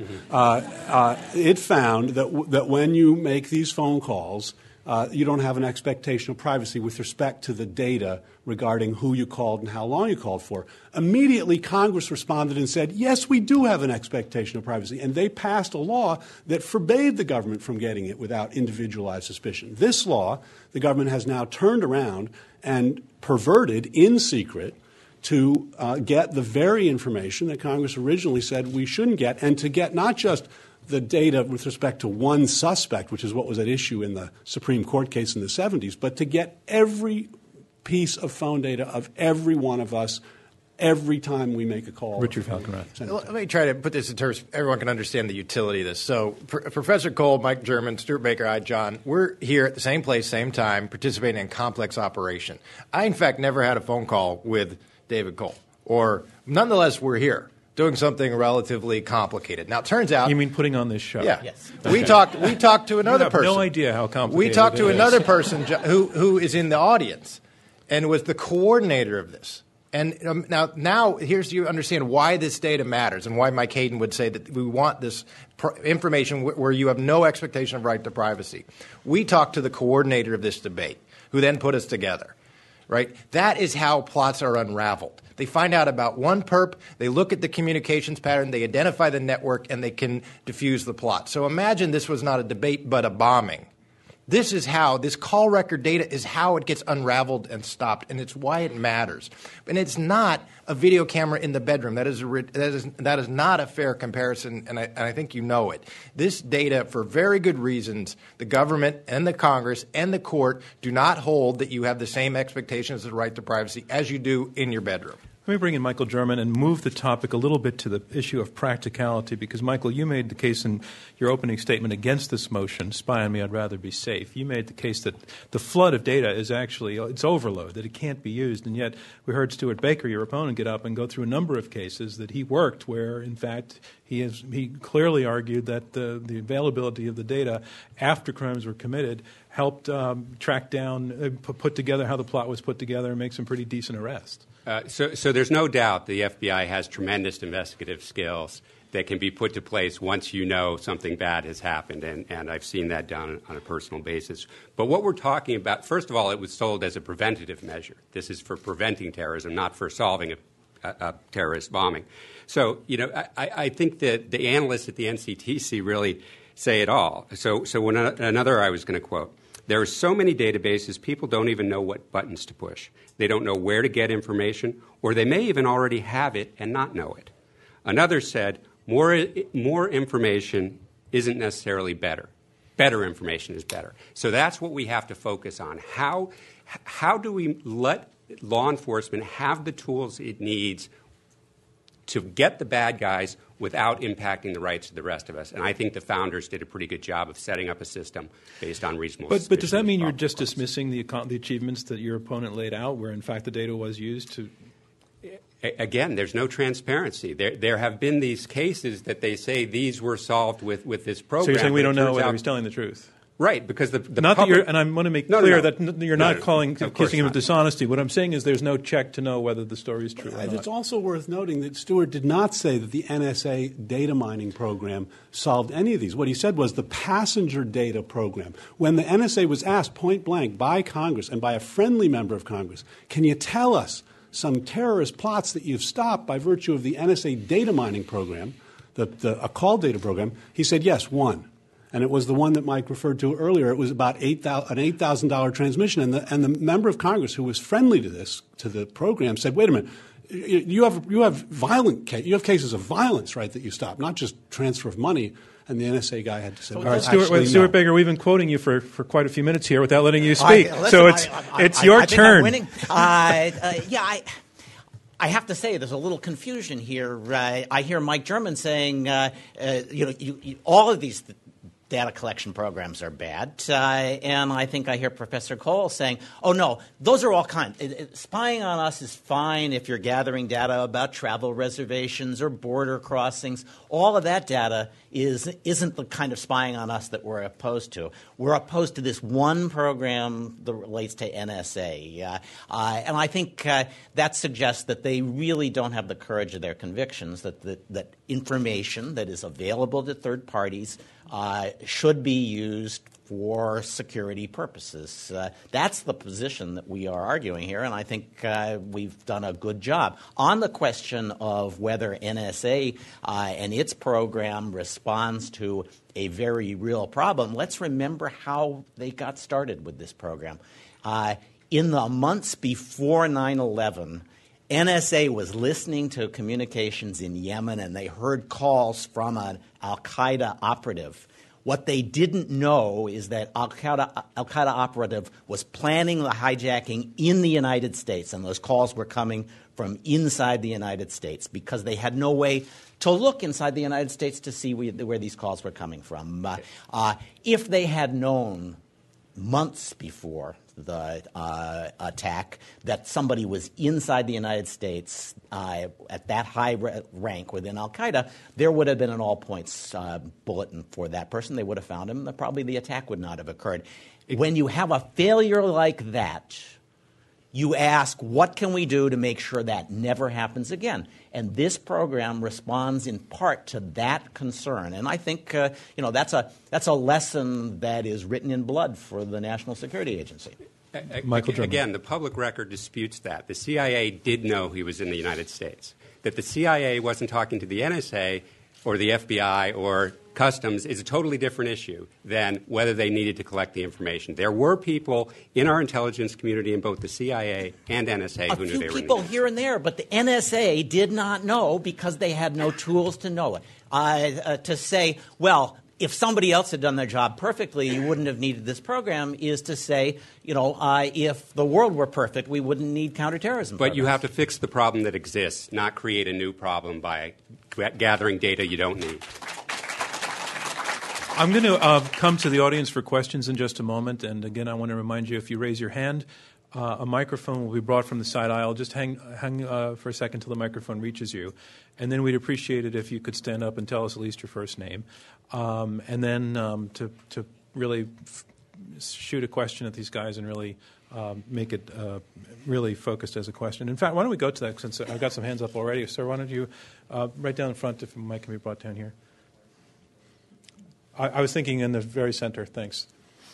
it found that when you make these phone calls, you don't have an expectation of privacy with respect to the data regarding who you called and how long you called for. Immediately, Congress responded and said, yes, we do have an expectation of privacy. And they passed a law that forbade the government from getting it without individualized suspicion. This law, the government has now turned around and perverted in secret to get the very information that Congress originally said we shouldn't get, and to get not just the data with respect to one suspect, which is what was at issue in the Supreme Court case in the 70s, but to get every piece of phone data of every one of us every time we make a call. Richard Falkenrath. Let me try to put this in terms everyone can understand the utility of this. So Professor Cole, Mike German, Stuart Baker, I, John, we're here at the same place, same time, participating in complex operation. I, in fact, never had a phone call with David Cole. Or nonetheless, we're here doing something relatively complicated. Now, it turns out... You mean putting on this show? Yeah. Yes. We talked to another person. No idea how complicated We talked to it is. another person who is in the audience and was the coordinator of this. And now here's you understand why this data matters and why Mike Hayden would say that we want this information where you have no expectation of right to privacy. We talked to the coordinator of this debate, who then put us together. Right? That is how plots are unraveled. They find out about one perp, they look at the communications pattern, they identify the network, and they can diffuse the plot. So imagine this was not a debate but a bombing. This is how, this call record data is how it gets unraveled and stopped, and it's why it matters. And it's not a video camera in the bedroom. That is not a fair comparison, and I think you know it. This data, for very good reasons, the government and the Congress and the court do not hold that you have the same expectations of the right to privacy as you do in your bedroom. Let me bring in Michael German and move the topic a little bit to the issue of practicality, because, Michael, you made the case in your opening statement against this motion, spy on me, I'd rather be safe. You made the case that the flood of data is actually, it's overload, that it can't be used. And yet we heard Stuart Baker, your opponent, get up and go through a number of cases that he worked where, in fact, he clearly argued that the availability of the data after crimes were committed helped track down, put together how the plot was put together and make some pretty decent arrests. So there's no doubt the FBI has tremendous investigative skills that can be put to place once you know something bad has happened, and I've seen that done on a personal basis. But what we're talking about, first of all, it was sold as a preventative measure. This is for preventing terrorism, not for solving a terrorist bombing. So, I think that the analysts at the NCTC really say it all. So when another I was going to quote, there are so many databases, people don't even know what buttons to push. They don't know where to get information, or they may even already have it and not know it. Another said, more information isn't necessarily better. Better information is better. So that's what we have to focus on. How do we let law enforcement have the tools it needs to get the bad guys without impacting the rights of the rest of us? And I think the founders did a pretty good job of setting up a system based on reasonable suspicion. But does that mean you're just dismissing the achievements that your opponent laid out, where, in fact, the data was used to... Again, there's no transparency. There have been these cases that they say these were solved with this program. So you're saying we don't know whether he's telling the truth? Right, because the not public... that you're, and I want to make clear that you're not accusing him of dishonesty. What I'm saying is there's no check to know whether the story is true or not. It's also worth noting that Stewart did not say that the NSA data mining program solved any of these. What he said was the passenger data program. When the NSA was asked point blank by Congress and by a friendly member of Congress, can you tell us some terrorist plots that you've stopped by virtue of the NSA data mining program, a call data program, he said, yes, one. and it was the one that Mike referred to earlier. It was about an $8,000 transmission, and the member of Congress who was friendly to the program said, "Wait a minute, you have cases of violence, right, that you stop, not just transfer of money." And the NSA guy had to say, all right, Stuart Baker, we've been quoting you for quite a few minutes here without letting you speak. Listen, it's your turn. I'm winning. I have to say, there's a little confusion here. I hear Mike German saying, all of these data collection programs are bad, and I think I hear Professor Cole saying, "Oh no, those are all spying on us is fine if you're gathering data about travel reservations or border crossings. All of that data isn't the kind of spying on us that we're opposed to. We're opposed to this one program that relates to NSA, and I think that suggests that they really don't have the courage of their convictions. That information that is available to third parties should be used for security purposes. That's the position that we are arguing here, and I think we've done a good job. On the question of whether NSA and its program responds to a very real problem, let's remember how they got started with this program. In the months before 9/11, NSA was listening to communications in Yemen, and they heard calls from an al-Qaeda operative. What they didn't know is that al-Qaeda operative was planning the hijacking in the United States, and those calls were coming from inside the United States because they had no way to look inside the United States to see where these calls were coming from. If they had known months before the attack that somebody was inside the United States at that high rank within al-Qaeda, there would have been an all-points bulletin for that person. They would have found him. Probably the attack would not have occurred. When you have a failure like that, you ask, what can we do to make sure that never happens again? And this program responds in part to that concern. And I think that's a lesson that is written in blood for the National Security Agency. Michael German. Again, the public record disputes that. The CIA did know he was in the United States. That the CIA wasn't talking to the NSA or the FBI or Customs is a totally different issue than whether they needed to collect the information. There were people in our intelligence community in both the CIA and NSA who knew they were in the United States. A few people here and there, but the NSA did not know because they had no tools to know it. To say, well, if somebody else had done their job perfectly, you wouldn't have needed this program, is to say, if the world were perfect, we wouldn't need counterterrorism programs. But you have to fix the problem that exists, not create a new problem by gathering data you don't need. I'm going to come to the audience for questions in just a moment. And again, I want to remind you, if you raise your hand, a microphone will be brought from the side aisle. Just hang for a second till the microphone reaches you. And then we'd appreciate it if you could stand up and tell us at least your first name. And then to really shoot a question at these guys and really make it really focused as a question. In fact, why don't we go to that, since I've got some hands up already. Sir, why don't you right down in front, if a mic can be brought down here. I was thinking in the very center. Thanks.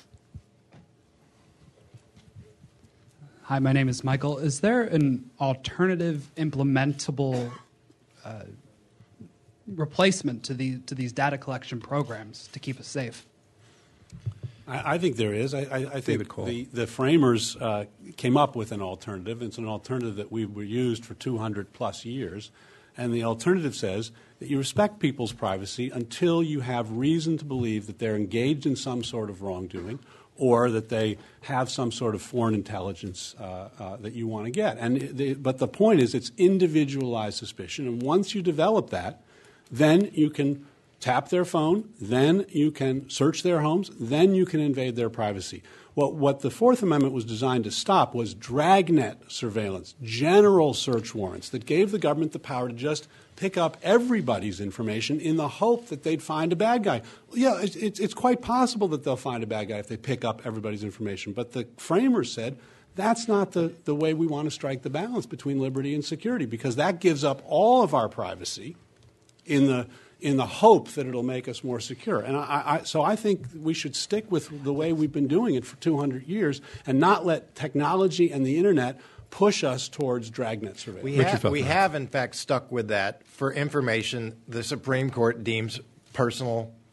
Hi, my name is Michael. Is there an alternative implementable replacement to these data collection programs to keep us safe? I think there is. I think the framers came up with an alternative. It's an alternative that we were used for 200-plus years. And the alternative says that you respect people's privacy until you have reason to believe that they're engaged in some sort of wrongdoing or that they have some sort of foreign intelligence that you want to get. But the point is it's individualized suspicion. And once you develop that, then you can tap their phone, then you can search their homes, then you can invade their privacy. What the Fourth Amendment was designed to stop was dragnet surveillance, general search warrants that gave the government the power to just pick up everybody's information in the hope that they'd find a bad guy. Yeah, it's quite possible that they'll find a bad guy if they pick up everybody's information. But the framers said that's not the way we want to strike the balance between liberty and security, because that gives up all of our privacy in the hope that it'll make us more secure. And so I think we should stick with the way we've been doing it for 200 years and not let technology and the Internet push us towards dragnet surveillance. We have, in fact, stuck with that for information the Supreme Court deems personal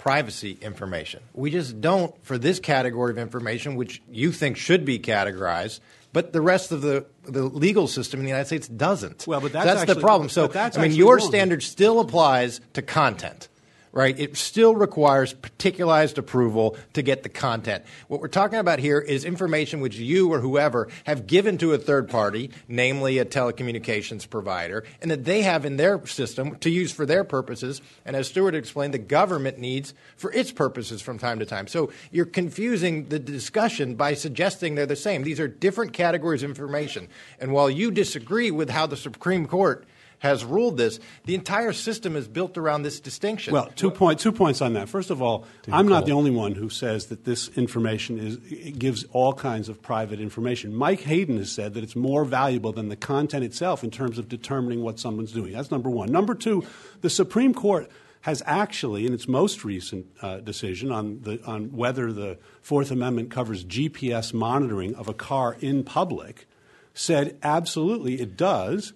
privacy information. We just don't for this category of information, which you think should be categorized, but the rest of the legal system in the United States doesn't. Well, but that's actually the problem. So, that's I mean, actually your wrong. standard still applies to content. Right? It still requires particularized approval to get the content. What we're talking about here is information which you or whoever have given to a third party, namely a telecommunications provider, and that they have in their system to use for their purposes, and as Stuart explained, the government needs for its purposes from time to time. So you're confusing the discussion by suggesting they're the same. These are different categories of information. And while you disagree with how the Supreme Court has ruled this, the entire system is built around this distinction. Well, two points on that. First of all, I'm not the only one who says that this information it gives all kinds of private information. Mike Hayden has said that it's more valuable than the content itself in terms of determining what someone's doing. That's number one. Number two, the Supreme Court has actually, in its most recent decision on whether the Fourth Amendment covers GPS monitoring of a car in public, said absolutely it does.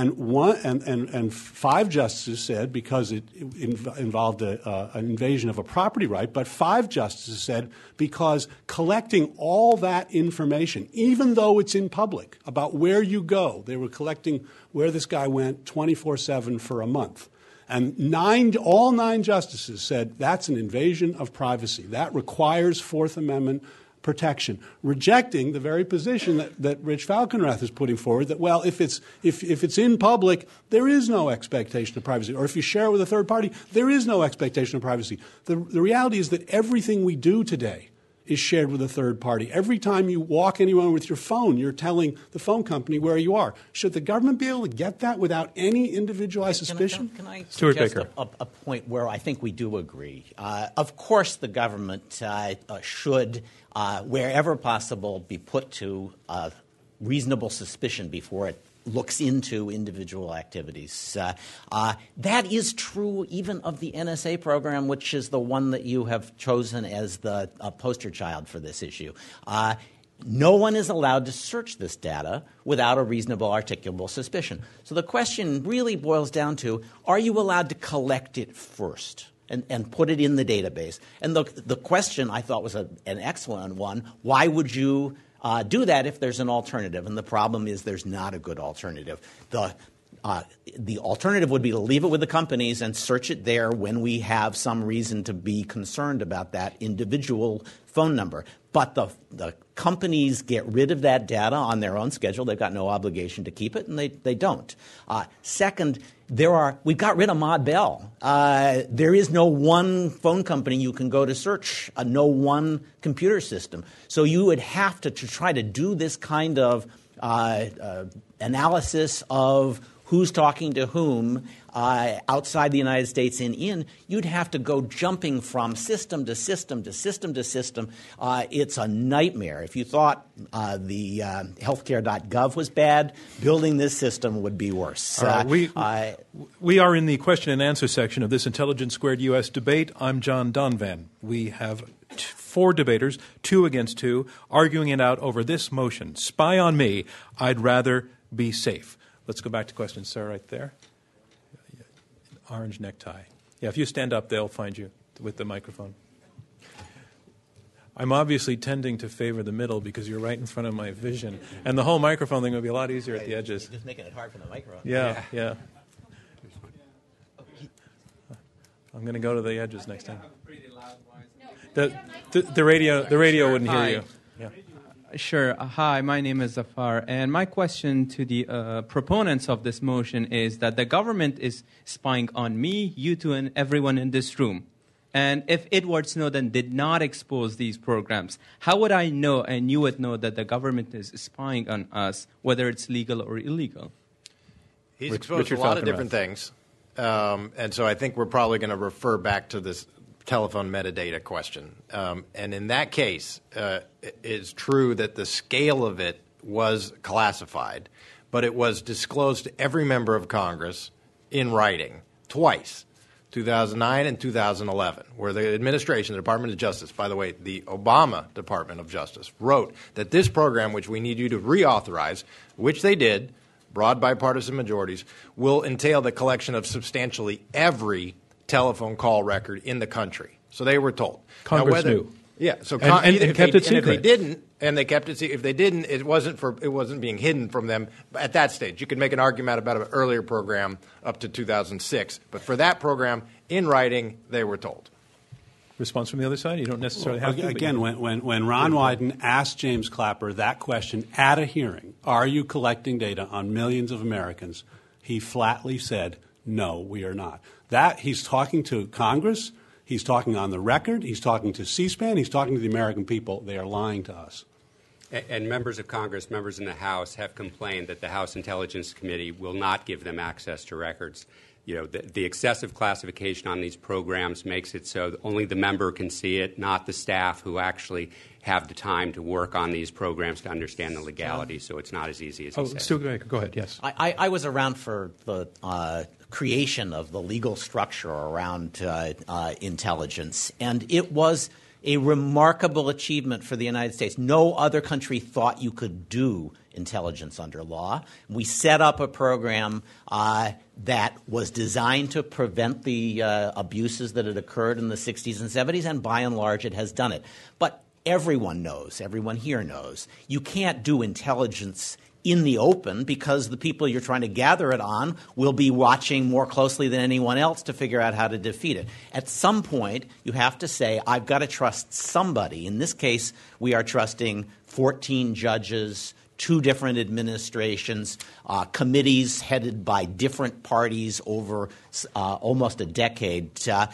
And five justices said, because it involved an invasion of a property right, but five justices said because collecting all that information, even though it's in public, about where you go, they were collecting where this guy went 24/7 for a month. And all nine justices said that's an invasion of privacy. That requires Fourth Amendment protection, rejecting the very position that Rich Falkenrath is putting forward, that, well, if it's in public, there is no expectation of privacy. Or if you share it with a third party, there is no expectation of privacy. The reality is that everything we do today is shared with a third party. Every time you walk anywhere with your phone, you're telling the phone company where you are. Should the government be able to get that without any individualized suspicion? Can I Stuart suggest Baker. a point where I think we do agree? Of course, the government should, wherever possible, be put to reasonable suspicion before it looks into individual activities. That is true even of the NSA program, which is the one that you have chosen as the poster child for this issue. No one is allowed to search this data without a reasonable articulable suspicion. So the question really boils down to, are you allowed to collect it first and put it in the database? And the question I thought was an excellent one. Why would you do that if there's an alternative? And the problem is there's not a good alternative. The alternative would be to leave it with the companies and search it there when we have some reason to be concerned about that individual phone number. But the companies get rid of that data on their own schedule. They've got no obligation to keep it, and they don't. Second, we've got rid of Mod Bell. There is no one phone company you can go to search, no one computer system. So you would have to try to do this kind of analysis of who's talking to whom outside the United States and in, you'd have to go jumping from system to system to system to system. It's a nightmare. If you thought the healthcare.gov was bad, building this system would be worse. We are in the question and answer section of this Intelligence Squared U.S. debate. I'm John Donvan. We have four debaters, 2 against 2, arguing it out over this motion. Spy on me. I'd rather be safe. Let's go back to questions, sir, right there. Orange necktie. Yeah, if you stand up, they'll find you with the microphone. I'm obviously tending to favor the middle because you're right in front of my vision. And the whole microphone thing will be a lot easier at the edges. Just making it hard for the microphone. Yeah. I'm going to go to the edges next time. The radio wouldn't hear you. Yeah. Sure. Hi, my name is Zafar, and my question to the proponents of this motion is that the government is spying on me, you two, and everyone in this room. And if Edward Snowden did not expose these programs, how would I know and you would know that the government is spying on us, whether it's legal or illegal? He's exposed to a lot of different things. And so I think we're probably going to refer back to this telephone metadata question. And in that case, it's true that the scale of it was classified, but it was disclosed to every member of Congress in writing twice, 2009 and 2011, where the administration, the Department of Justice, by the way, the Obama Department of Justice, wrote that this program, which we need you to reauthorize, which they did, broad bipartisan majorities, will entail the collection of substantially every telephone call record in the country. So they were told. Congress knew. Yeah. So and kept it secret. If they didn't, and they kept it. If they didn't, it wasn't being hidden from them at that stage. You could make an argument about an earlier program up to 2006, but for that program, in writing, they were told. Response from the other side? You don't necessarily have to. Again, when Ron Wyden asked James Clapper that question at a hearing, are you collecting data on millions of Americans, he flatly said, no, we are not. That he's talking to Congress, he's talking on the record, he's talking to C-SPAN, he's talking to the American people. They are lying to us. And members of Congress, members in the House have complained that the House Intelligence Committee will not give them access to records. You know, the excessive classification on these programs makes it so that only the member can see it, not the staff who actually have the time to work on these programs to understand the legality. So it's not as easy as he said. Stuart Baker, go ahead. Yes. I was around for the creation of the legal structure around intelligence, and it was a remarkable achievement for the United States. No other country thought you could do intelligence under law. We set up a program that was designed to prevent the abuses that had occurred in the 60s and 70s, and by and large it has done it. But everyone knows, everyone here knows, you can't do intelligence in the open because the people you're trying to gather it on will be watching more closely than anyone else to figure out how to defeat it. At some point, you have to say, I've got to trust somebody. In this case, we are trusting 14 judges, 2 different administrations, committees headed by different parties over almost a decade.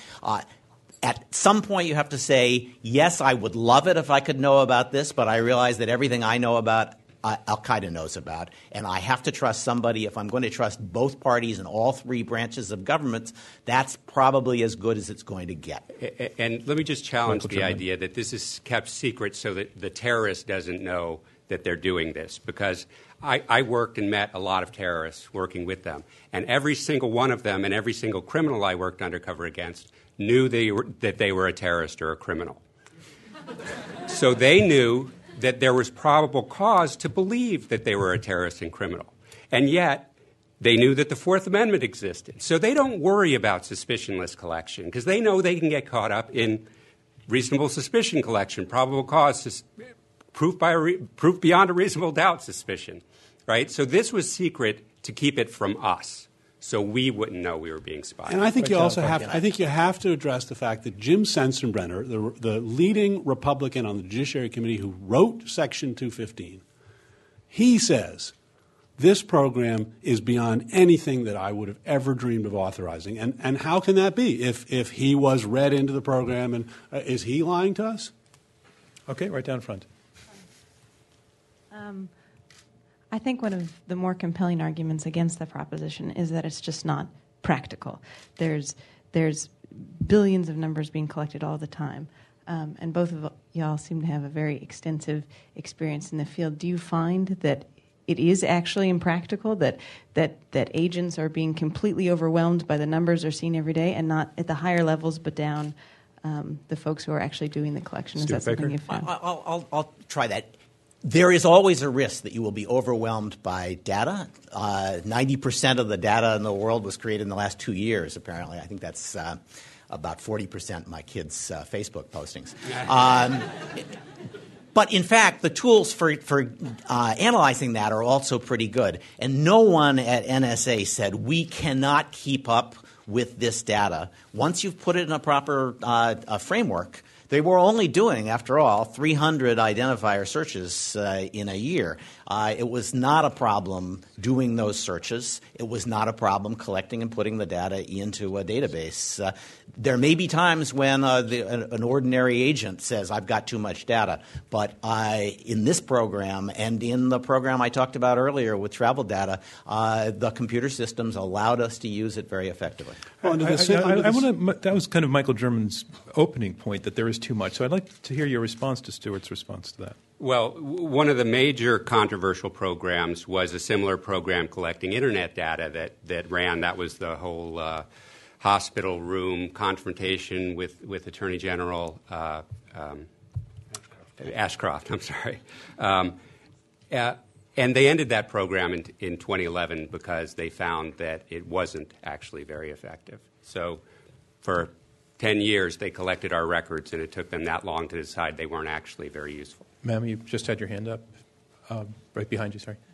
At some point, you have to say, yes, I would love it if I could know about this, but I realize that everything I know about Al-Qaeda knows about, and I have to trust somebody. If I'm going to trust both parties and all 3 branches of government, that's probably as good as it's going to get. And let me just challenge the idea that this is kept secret so that the terrorist doesn't know that they're doing this, because I worked and met a lot of terrorists working with them, and every single one of them and every single criminal I worked undercover against knew that they were a terrorist or a criminal. So they knew that there was probable cause to believe that they were a terrorist and criminal. And yet, they knew that the Fourth Amendment existed. So they don't worry about suspicionless collection because they know they can get caught up in reasonable suspicion collection, probable cause, proof beyond a reasonable doubt suspicion, right? So this was secret to keep it from us, so we wouldn't know we were being spied. And I think you also have. I think you have to address the fact that Jim Sensenbrenner, the leading Republican on the Judiciary Committee who wrote Section 215, he says this program is beyond anything that I would have ever dreamed of authorizing. And how can that be? If he was read into the program, and is he lying to us? Okay, right down front. I think one of the more compelling arguments against the proposition is that it's just not practical. There's billions of numbers being collected all the time, and both of y'all seem to have a very extensive experience in the field. Do you find that it is actually impractical, that agents are being completely overwhelmed by the numbers they're seeing every day, and not at the higher levels, but down the folks who are actually doing the collection? Is that something you find? I'll try that. There is always a risk that you will be overwhelmed by data. 90% of the data in the world was created in the last 2 years, apparently. I think that's about 40% of my kids' Facebook postings. But in fact, the tools for analyzing that are also pretty good. And no one at NSA said, we cannot keep up with this data. Once you've put it in a proper framework, they were only doing, after all, 300 identifier searches in a year. It was not a problem doing those searches. It was not a problem collecting and putting the data into a database. There may be times when an ordinary agent says, I've got too much data. But in this program and in the program I talked about earlier with travel data, the computer systems allowed us to use it very effectively. That was kind of Michael German's opening point, that there is too much. So I'd like to hear your response to Stuart's response to that. Well, one of the major controversial programs was a similar program collecting Internet data that ran. That was the whole hospital room confrontation with Attorney General Ashcroft. I'm sorry. And they ended that program in 2011 because they found that it wasn't actually very effective. So for 10 years they collected our records, and it took them that long to decide they weren't actually very useful. Ma'am, you just had your hand up. Right behind you, sorry.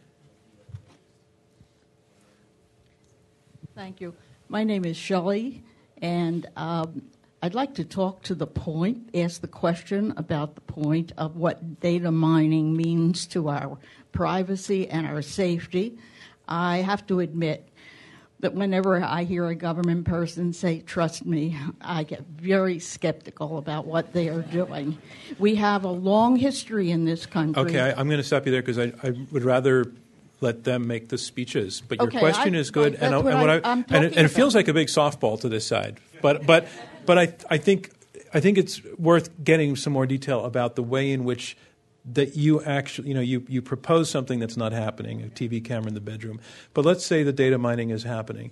Thank you. My name is Shelley, and I'd like to talk to the point, ask the question about the point of what data mining means to our privacy and our safety. I have to admit that whenever I hear a government person say, trust me, I get very skeptical about what they are doing. We have a long history in this country. Okay, I'm going to stop you there because I would rather let them make the speeches. But your question is good, and it feels like a big softball to this side. But I think it's worth getting some more detail about the way in which that you actually, you propose something that's not happening, a TV camera in the bedroom. But let's say the data mining is happening.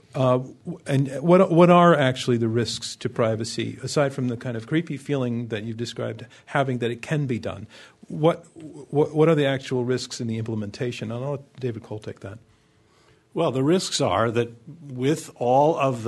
And what are actually the risks to privacy, aside from the kind of creepy feeling that you've described having that it can be done? What are the actual risks in the implementation? I'll let David Cole take that. Well, the risks are that with all of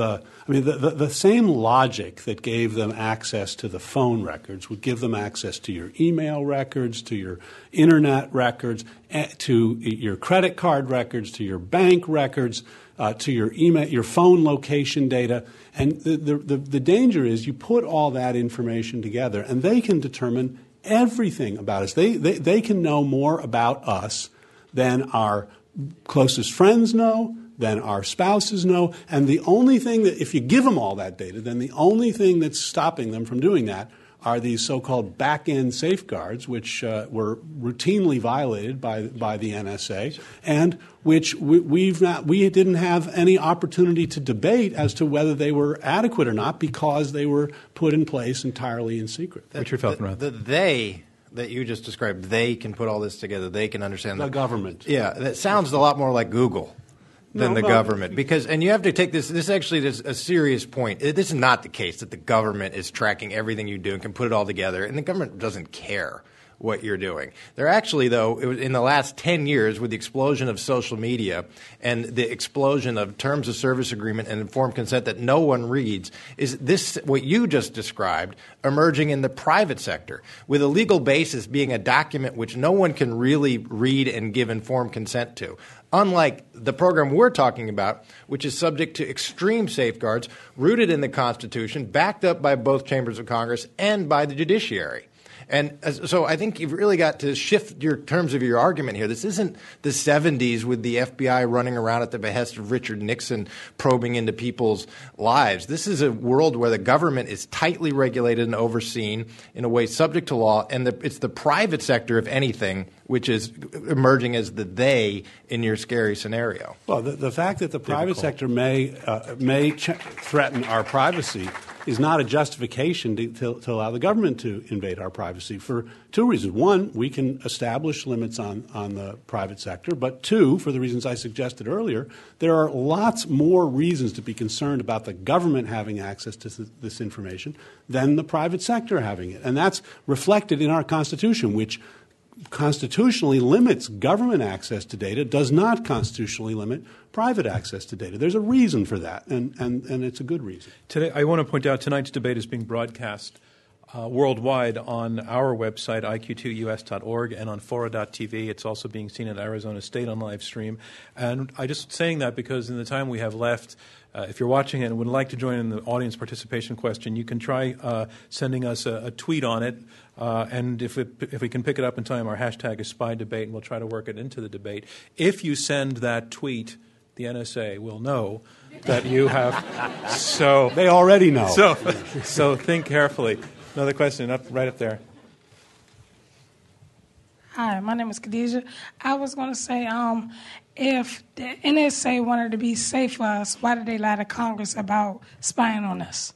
the same logic that gave them access to the phone records would give them access to your email records, to your internet records, to your credit card records, to your bank records, to your email, your phone location data. And the danger is you put all that information together and they can determine everything about us. They can know more about us than our closest friends know, than our spouses know, and the only thing that, if you give them all that data, then the only thing that's stopping them from doing that are these so-called back-end safeguards, which were routinely violated by the NSA, and which we didn't have any opportunity to debate as to whether they were adequate or not because they were put in place entirely in secret. Richard Falkenrath. They that you just described, they can put all this together. They can understand the government. Yeah, that sounds a lot more like Google than the government. And you have to take this actually is a serious point. This is not the case that the government is tracking everything you do and can put it all together, and the government doesn't care what you're doing. They're actually, though, in the last 10 years with the explosion of social media and the explosion of terms of service agreement and informed consent that no one reads, is this, what you just described, emerging in the private sector, with a legal basis being a document which no one can really read and give informed consent to. Unlike the program we're talking about, which is subject to extreme safeguards, rooted in the Constitution, backed up by both chambers of Congress and by the judiciary. And so I think you've really got to shift your terms of your argument here. This isn't the 70s with the FBI running around at the behest of Richard Nixon probing into people's lives. This is a world where the government is tightly regulated and overseen in a way subject to law, and it's the private sector, if anything, which is emerging as the they in your scary scenario. Well, the fact that the private sector may threaten our privacy is not a justification to allow the government to invade our privacy for two reasons. One, we can establish limits on the private sector. But two, for the reasons I suggested earlier, there are lots more reasons to be concerned about the government having access to this information than the private sector having it. And that's reflected in our Constitution, which constitutionally limits government access to data, does not constitutionally limit private access to data. There's a reason for that, and it's a good reason. Today, I want to point out tonight's debate is being broadcast worldwide on our website, iq2us.org, and on Fora.tv. It's also being seen at Arizona State on live stream. And I just saying that because in the time we have left, if you're watching it and would like to join in the audience participation question, you can try sending us a tweet on it. And if we can pick it up in time, our hashtag is SpyDebate, and we'll try to work it into the debate. If you send that tweet, the NSA will know that you have. So they already know. So think carefully. Another question right up there. Hi, my name is Khadijah. I was going to say, if the NSA wanted to be safe for us, why did they lie to Congress about spying on us?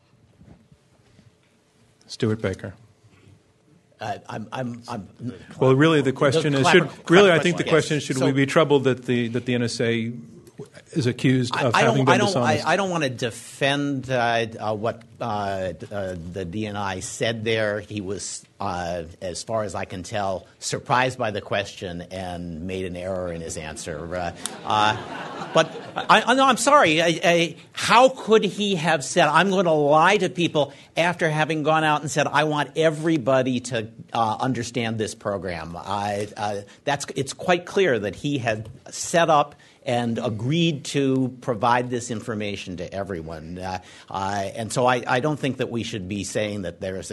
Stuart Baker. I'm well, really, the question is: I think the question is: should we be troubled that the NSA is accused of having been dishonest? I don't want to defend what the DNI said there. He was, as far as I can tell, surprised by the question and made an error in his answer. But I'm sorry. How could he have said, I'm going to lie to people after having gone out and said, I want everybody to understand this program? It's quite clear that he had set up and agreed to provide this information to everyone. And so I don't think that we should be saying that there's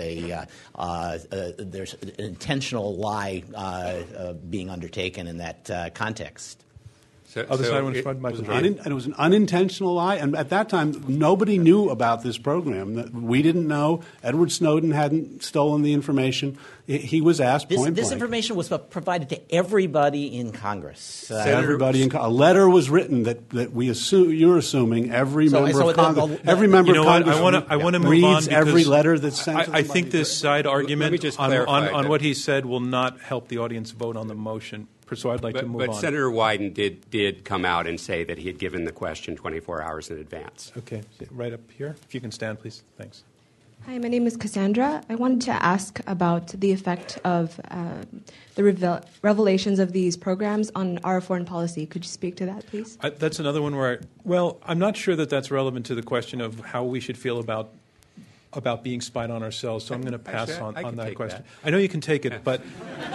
an intentional lie being undertaken in that context. It was an unintentional lie, and at that time, nobody knew about this program. We didn't know. Edward Snowden hadn't stolen the information. He was asked point blank. This information was provided to everybody in Congress. A letter was written that you're assuming every member of Congress, every member of Congress I want to move on reads every letter that's sent. I think this side argument on what he said will not help the audience vote on the motion. So I'd like to move on. But Senator Wyden did come out and say that he had given the question 24 hours in advance. Okay. Right up here. If you can stand, please. Thanks. Hi, my name is Cassandra. I wanted to ask about the effect of the revelations of these programs on our foreign policy. Could you speak to that, please? That's another one where, I'm not sure that that's relevant to the question of how we should feel about being spied on ourselves, so I'm going to pass on that question. I know you can take it, but...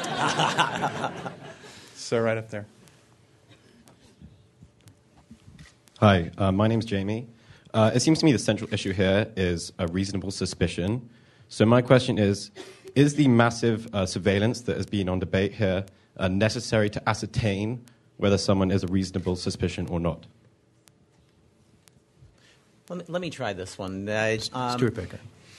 So right up there. Hi, my name's Jamie. It seems to me the central issue here is a reasonable suspicion. So my question is the massive surveillance that has been on debate here necessary to ascertain whether someone is a reasonable suspicion or not? Let me try this one. Stuart Baker.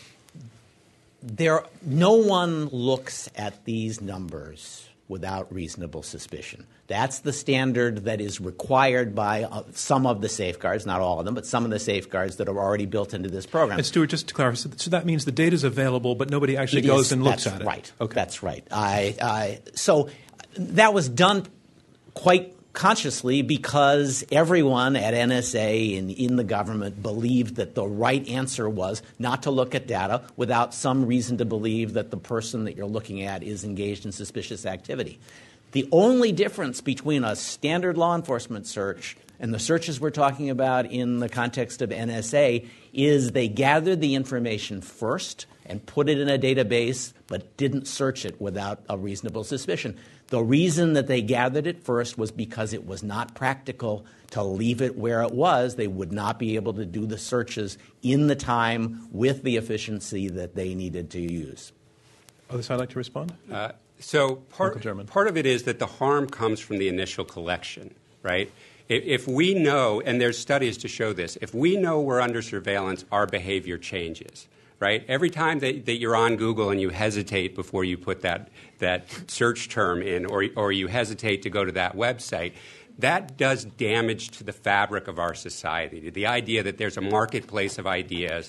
No one looks at these numbers without reasonable suspicion. That's the standard that is required by some of the safeguards, not all of them, but some of the safeguards that are already built into this program. And Stuart, just to clarify, so that means the data is available, but nobody actually goes and looks at it. Right. Okay. That's right. So that was done quite consciously because everyone at NSA and in the government believed that the right answer was not to look at data without some reason to believe that the person that you're looking at is engaged in suspicious activity. The only difference between a standard law enforcement search and the searches we're talking about in the context of NSA is they gathered the information first and put it in a database but didn't search it without a reasonable suspicion. The reason that they gathered it first was because it was not practical to leave it where it was. They would not be able to do the searches in the time with the efficiency that they needed to use. Other side like to respond? So part of it is that the harm comes from the initial collection, right? If we know, and there's studies to show this, if we know we're under surveillance, our behavior changes. Right? Every time that you're on Google and you hesitate before you put that search term in or you hesitate to go to that website, that does damage to the fabric of our society, to the idea that there's a marketplace of ideas.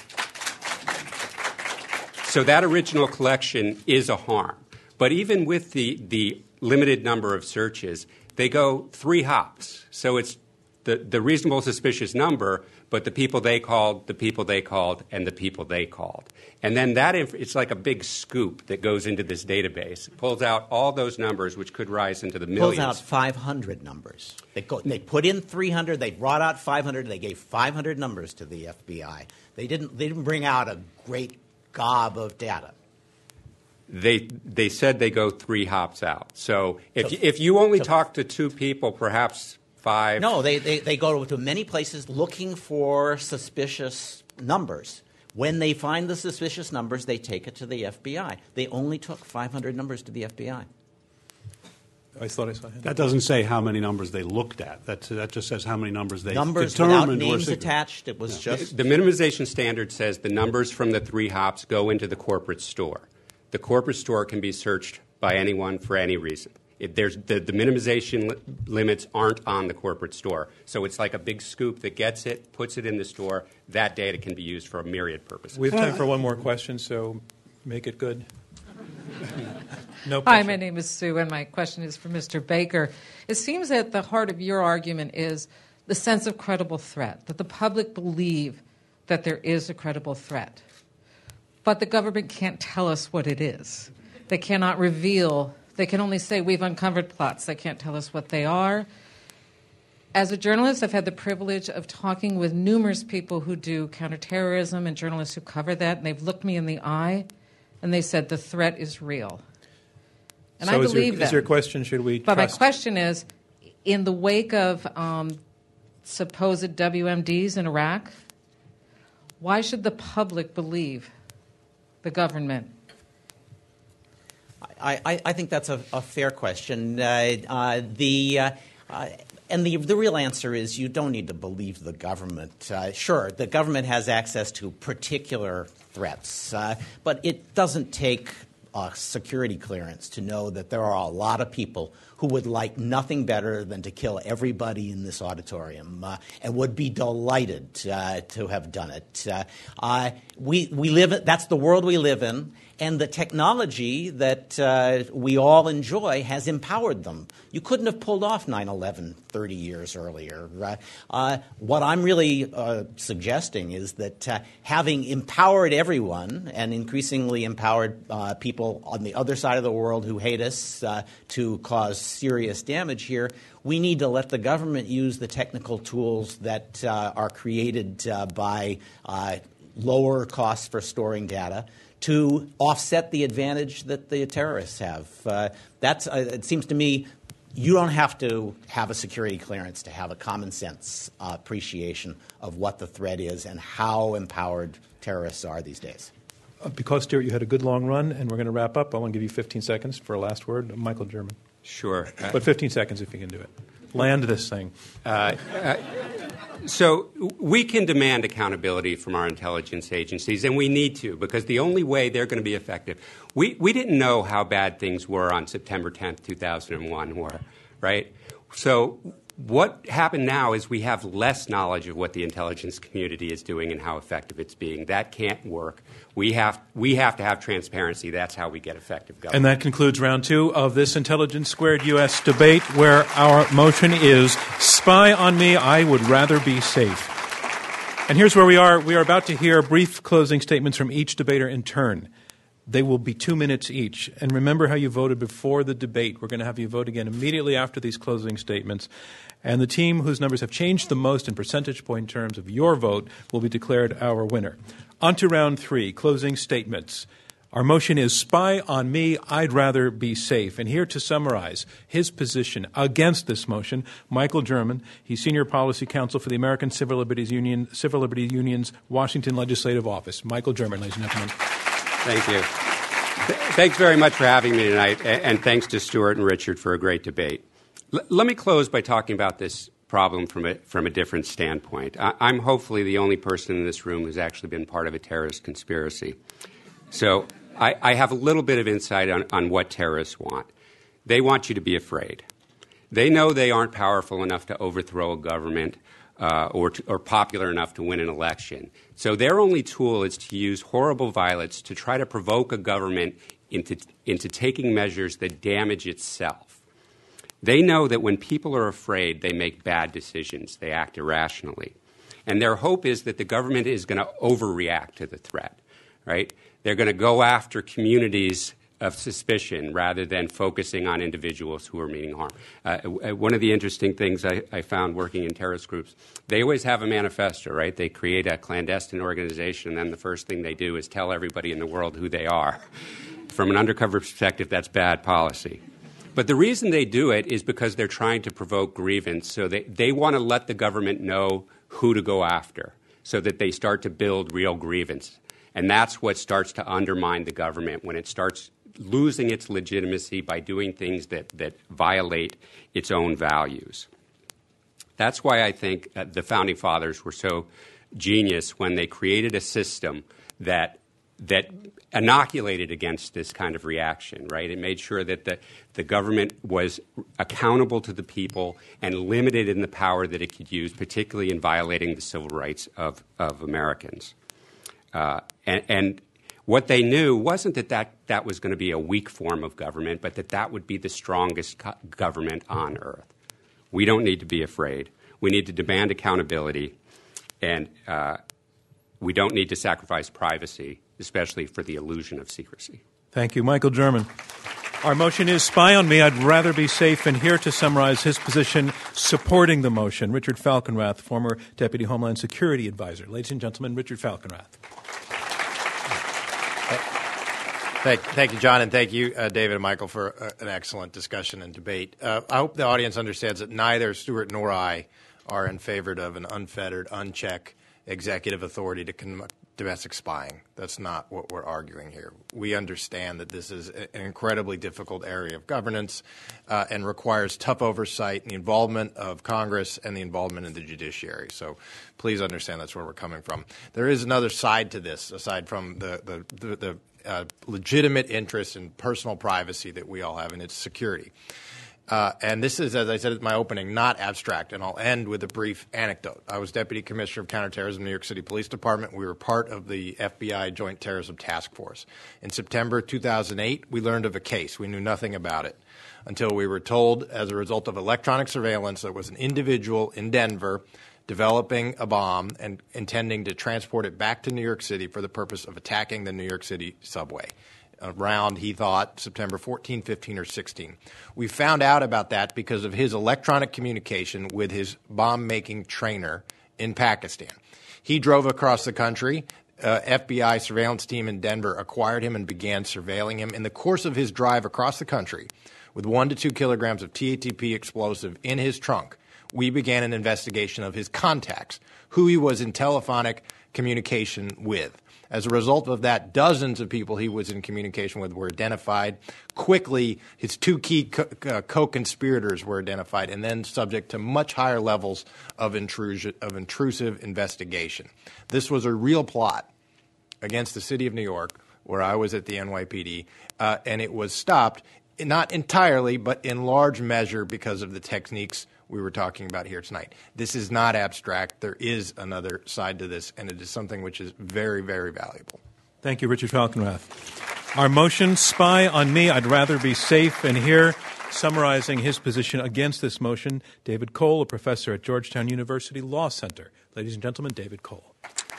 So that original collection is a harm. But even with the limited number of searches, they go 3 hops. So it's the reasonable suspicious number, but the people they called, and the people they called. And then it's like a big scoop that goes into this database. It pulls out all those numbers, which could rise into the millions. Pulls out 500 numbers. They put in 300. They brought out 500. They gave 500 numbers to the FBI. They didn't bring out a great gob of data. They said they go 3 hops out. So if you only talk to 2 people, perhaps 5. No, they go to many places looking for suspicious numbers. When they find the suspicious numbers, they take it to the FBI. They only took 500 numbers to the FBI. I thought I saw him. That doesn't say how many numbers they looked at. That just says how many numbers they determined without names attached. It was just the minimization standard says the numbers from the 3 hops go into the corporate store. The corporate store can be searched by anyone for any reason. The minimization limits aren't on the corporate store. So it's like a big scoop that gets it, puts it in the store. That data can be used for a myriad purposes. We have time for one more question, so make it good. No pressure. Hi, my name is Sue, and my question is for Mr. Baker. It seems that the heart of your argument is the sense of credible threat, that the public believe that there is a credible threat. But the government can't tell us what it is. They cannot reveal. They can only say, we've uncovered plots. They can't tell us what they are. As a journalist, I've had the privilege of talking with numerous people who do counterterrorism and journalists who cover that, and they've looked me in the eye and they said the threat is real. And I believe that. Is your question, should we But trust? my question is, in the wake of supposed WMDs in Iraq, why should the public believe the government? I think that's a fair question. And the real answer is you don't need to believe the government. Sure, the government has access to particular threats, but it doesn't take security clearance to know that there are a lot of people who would like nothing better than to kill everybody in this auditorium and would be delighted to have done it. We live. That's the world we live in. And the technology that we all enjoy has empowered them. You couldn't have pulled off 9/11 30 years earlier. What I'm really suggesting is that having empowered everyone and increasingly empowered people on the other side of the world who hate us to cause serious damage here, we need to let the government use the technical tools that are created by lower costs for storing data to offset the advantage that the terrorists have. It seems to me you don't have to have a security clearance to have a common sense appreciation of what the threat is and how empowered terrorists are these days. Because, Stuart, you had a good long run, and we're going to wrap up, I want to give you 15 seconds for a last word. Michael German. Sure. But 15 seconds if you can do it. Land this thing. So we can demand accountability from our intelligence agencies, and we need to, because the only way they're going to be effective. We didn't know how bad things were on September 10th, 2001, right? So what happened now is we have less knowledge of what the intelligence community is doing and how effective it's being. That can't work. We have to have transparency. That's how we get effective government. And that concludes round two of this Intelligence Squared U.S. debate, where our motion is spy on me, I would rather be safe. And here's where we are. We are about to hear brief closing statements from each debater in turn. They will be 2 minutes each. And remember how you voted before the debate. We're going to have you vote again immediately after these closing statements. And the team whose numbers have changed the most in percentage point terms of your vote will be declared our winner. On to round three, closing statements. Our motion is spy on me, I'd rather be safe. And here to summarize his position against this motion, Michael German. He's Senior Policy Counsel for the American Civil Liberties Union's Washington Legislative Office. Michael German, ladies and gentlemen. Thank you. Thanks very much for having me tonight, and thanks to Stuart and Richard for a great debate. Let me close by talking about this problem from a different standpoint. I'm hopefully the only person in this room who's actually been part of a terrorist conspiracy. So I have a little bit of insight on what terrorists want. They want you to be afraid. They know they aren't powerful enough to overthrow a government or popular enough to win an election. So their only tool is to use horrible violence to try to provoke a government into taking measures that damage itself. They know that when people are afraid, they make bad decisions. They act irrationally. And their hope is that the government is going to overreact to the threat, right? They're going to go after communities of suspicion rather than focusing on individuals who are meaning harm. One of the interesting things I found working in terrorist groups, they always have a manifesto, right? They create a clandestine organization, and then the first thing they do is tell everybody in the world who they are. From an undercover perspective, that's bad policy. But the reason they do it is because they're trying to provoke grievance. So they want to let the government know who to go after so that they start to build real grievance. And that's what starts to undermine the government when it starts losing its legitimacy by doing things that violate its own values. That's why I think the Founding Fathers were so genius when they created a system that inoculated against this kind of reaction, right? It made sure that the government was accountable to the people and limited in the power that it could use, particularly in violating the civil rights of Americans. And what they knew wasn't that was going to be a weak form of government, but that would be the strongest government on earth. We don't need to be afraid. We need to demand accountability, and we don't need to sacrifice privacy, especially for the illusion of secrecy. Thank you. Michael German. Our motion is Spy on Me, I'd Rather Be Safe, and here to summarize his position supporting the motion, Richard Falkenrath, former Deputy Homeland Security Advisor. Ladies and gentlemen, Richard Falkenrath. Thank you, John, and thank you, David and Michael, for an excellent discussion and debate. I hope the audience understands that neither Stuart nor I are in favor of an unfettered, unchecked executive authority to conduct domestic spying. That's not what we're arguing here. We understand that this is an incredibly difficult area of governance and requires tough oversight and the involvement of Congress and the involvement of the judiciary. So please understand that's where we're coming from. There is another side to this, aside from the legitimate interest in personal privacy that we all have, and it's security. And this is, as I said at my opening, not abstract, and I'll end with a brief anecdote. I was Deputy Commissioner of Counterterrorism in the New York City Police Department. We were part of the FBI Joint Terrorism Task Force. In September 2008, we learned of a case. We knew nothing about it until we were told, as a result of electronic surveillance, there was an individual in Denver developing a bomb and intending to transport it back to New York City for the purpose of attacking the New York City subway. Around, he thought, September 14, 15, or 16. We found out about that because of his electronic communication with his bomb-making trainer in Pakistan. He drove across the country. FBI surveillance team in Denver acquired him and began surveilling him. In the course of his drive across the country, with 1 to 2 kilograms of TATP explosive in his trunk, we began an investigation of his contacts, who he was in telephonic communication with. As a result of that, dozens of people he was in communication with were identified. Quickly, his 2 key co-conspirators were identified and then subject to much higher levels of intrusive investigation. This was a real plot against the city of New York, where I was at the NYPD, and it was stopped, not entirely, but in large measure because of the techniques we were talking about here tonight. This is not abstract. There is another side to this, and it is something which is very, very valuable. Thank you, Richard Falkenrath. Our motion, Spy on Me, I'd Rather Be Safe, and here summarizing his position against this motion, David Cole, a professor at Georgetown University Law Center. Ladies and gentlemen, David Cole.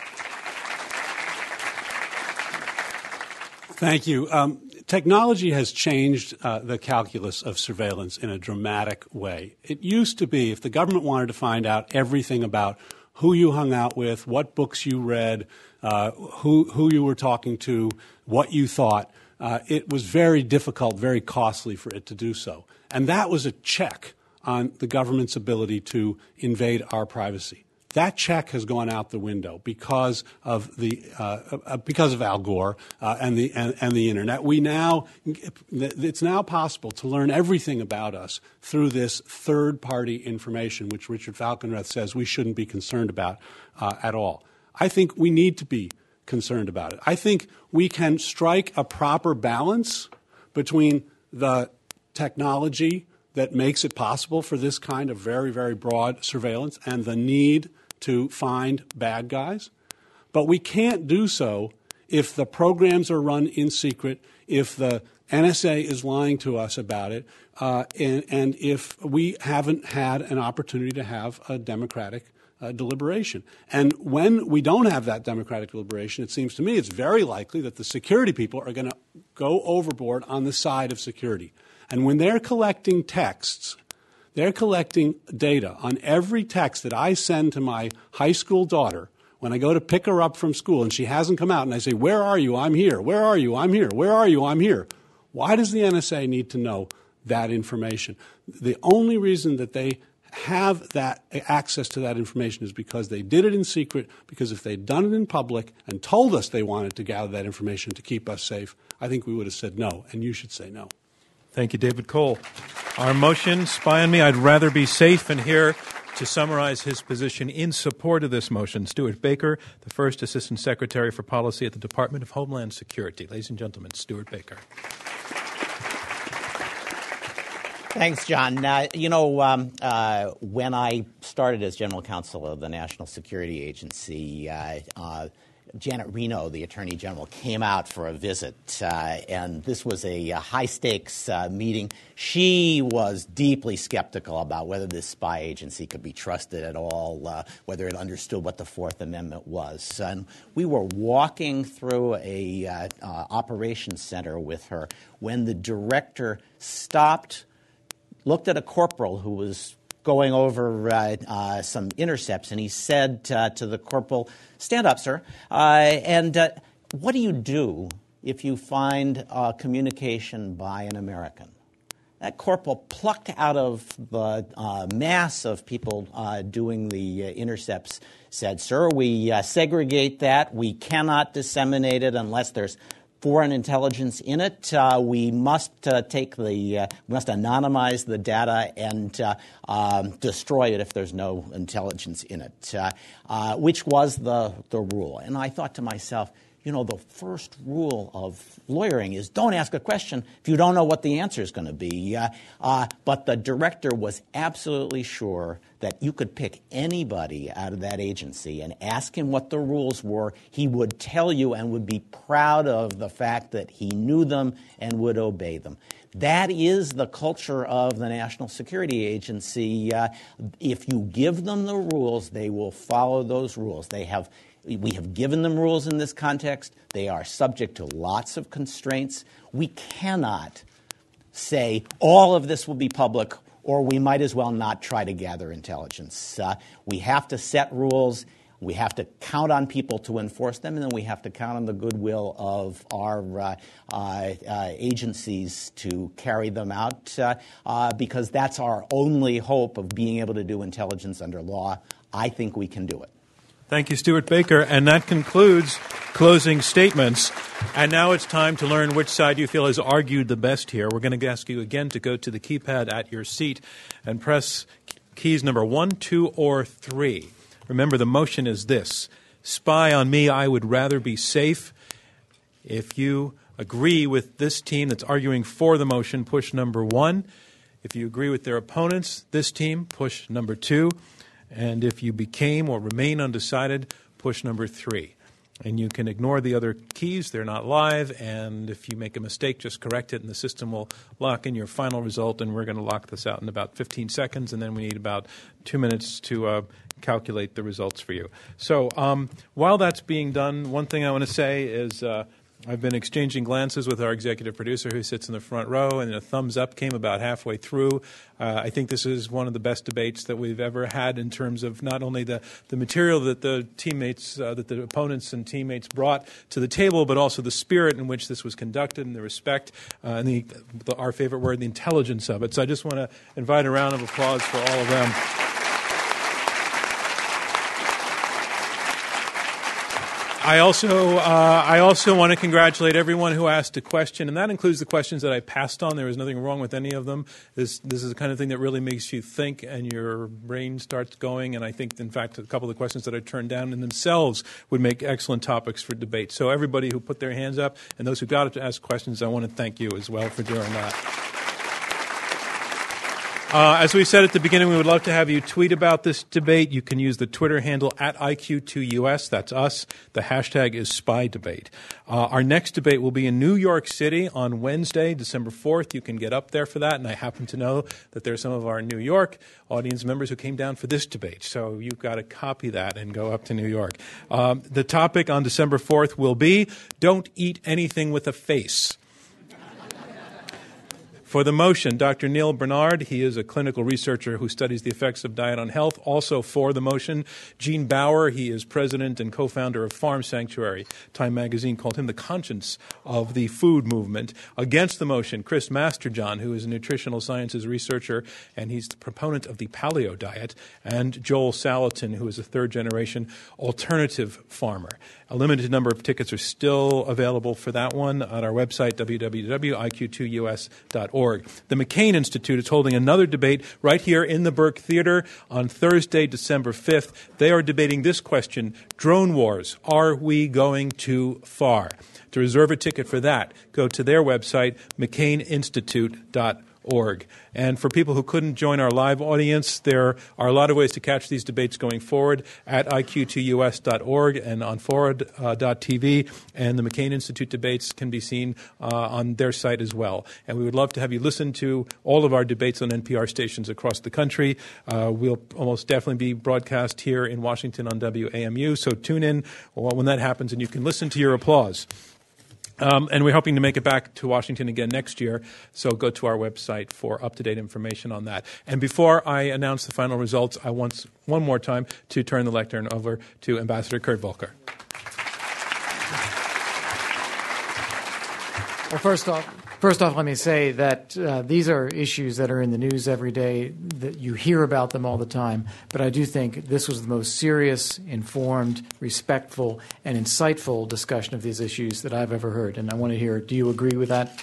Thank you. Technology has changed the calculus of surveillance in a dramatic way. It used to be if the government wanted to find out everything about who you hung out with, what books you read, who you were talking to, what you thought, it was very difficult, very costly for it to do so. And that was a check on the government's ability to invade our privacy. That check has gone out the window because of Al Gore and the internet. It's now possible to learn everything about us through this third-party information, which Richard Falkenrath says we shouldn't be concerned about at all. I think we need to be concerned about it. I think we can strike a proper balance between the technology that makes it possible for this kind of very, very broad surveillance and the need to find bad guys. But we can't do so if the programs are run in secret, if the NSA is lying to us about it, and if we haven't had an opportunity to have a democratic deliberation. And when we don't have that democratic deliberation, it seems to me it's very likely that the security people are going to go overboard on the side of security. And when they're collecting texts, they're collecting data on every text that I send to my high school daughter when I go to pick her up from school and she hasn't come out, and I say, "Where are you? I'm here. Where are you? I'm here. Where are you? I'm here." Why does the NSA need to know that information? The only reason that they have that access to that information is because they did it in secret, because if they'd done it in public and told us they wanted to gather that information to keep us safe, I think we would have said no, and you should say no. Thank you, David Cole. Our motion, Spy on Me, I'd Rather Be Safe, and here to summarize his position in support of this motion, Stuart Baker, the first Assistant Secretary for Policy at the Department of Homeland Security. Ladies and gentlemen, Stuart Baker. Thanks, John. When I started as General Counsel of the National Security Agency, Janet Reno, the Attorney General, came out for a visit, and this was a high-stakes meeting. She was deeply skeptical about whether this spy agency could be trusted at all, whether it understood what the Fourth Amendment was. And we were walking through a operations center with her when the director stopped, looked at a corporal who was going over some intercepts, and he said to the corporal, "Stand up, sir, and what do you do if you find communication by an American?" That corporal plucked out of the mass of people doing the intercepts, said, "Sir, we segregate that. We cannot disseminate it unless there's foreign intelligence in it. We must must anonymize the data and destroy it if there's no intelligence in it," which was the rule. And I thought to myself, the first rule of lawyering is don't ask a question if you don't know what the answer is going to be. But the director was absolutely sure that you could pick anybody out of that agency and ask him what the rules were. He would tell you and would be proud of the fact that he knew them and would obey them. That is the culture of the National Security Agency. If you give them the rules, they will follow those rules. We have given them rules in this context. They are subject to lots of constraints. We cannot say all of this will be public, or we might as well not try to gather intelligence. We have to set rules. We have to count on people to enforce them, and then we have to count on the goodwill of our agencies to carry them out, because that's our only hope of being able to do intelligence under law. I think we can do it. Thank you, Stuart Baker. And that concludes closing statements. And now it's time to learn which side you feel has argued the best here. We're going to ask you again to go to the keypad at your seat and press keys number 1, 2, or 3. Remember, the motion is this: spy on me, I would rather be safe. If you agree with this team that's arguing for the motion, push number 1. If you agree with their opponents, this team, push number 2. And if you became or remain undecided, push number 3. And you can ignore the other keys. They're not live. And if you make a mistake, just correct it, and the system will lock in your final result. And we're going to lock this out in about 15 seconds, and then we need about 2 minutes to calculate the results for you. So while that's being done, one thing I want to say is I've been exchanging glances with our executive producer who sits in the front row, and a thumbs up came about halfway through. I think this is one of the best debates that we've ever had in terms of not only the material that the teammates, that the opponents and teammates brought to the table, but also the spirit in which this was conducted and the respect and our favorite word, the intelligence of it. So I just want to invite a round of applause for all of them. I also want to congratulate everyone who asked a question, and that includes the questions that I passed on. There was nothing wrong with any of them. This is the kind of thing that really makes you think and your brain starts going, and I think, in fact, a couple of the questions that I turned down in themselves would make excellent topics for debate. So everybody who put their hands up and those who got up to ask questions, I want to thank you as well for doing that. As we said at the beginning, we would love to have you tweet about this debate. You can use the Twitter handle at IQ2US. That's us. The hashtag is SpyDebate. Our next debate will be in New York City on Wednesday, December 4th. You can get up there for that, and I happen to know that there are some of our New York audience members who came down for this debate, so you've got to copy that and go up to New York. The topic on December 4th will be Don't Eat Anything with a Face. For the motion, Dr. Neil Bernard, he is a clinical researcher who studies the effects of diet on health. Also for the motion, Gene Bauer, he is president and co-founder of Farm Sanctuary. Time magazine called him the conscience of the food movement. Against the motion, Chris Masterjohn, who is a nutritional sciences researcher, and he's the proponent of the paleo diet. And Joel Salatin, who is a third-generation alternative farmer. A limited number of tickets are still available for that one at our website, www.iq2us.org. The McCain Institute is holding another debate right here in the Burke Theater on Thursday, December 5th. They are debating this question: drone wars, are we going too far? To reserve a ticket for that, go to their website, mccaininstitute.org. iq2us.org. And for people who couldn't join our live audience, there are a lot of ways to catch these debates going forward at iq2us.org and on forward.tv. And the McCain Institute debates can be seen on their site as well. And we would love to have you listen to all of our debates on NPR stations across the country. We'll almost definitely be broadcast here in Washington on WAMU. So tune in when that happens and you can listen to your applause. And we're hoping to make it back to Washington again next year, so go to our website for up-to-date information on that. And before I announce the final results, I want one more time to turn the lectern over to Ambassador Kurt Volker. Well, first off, let me say that these are issues that are in the news every day, that you hear about them all the time. But I do think this was the most serious, informed, respectful, and insightful discussion of these issues that I've ever heard. And I want to hear, do you agree with that?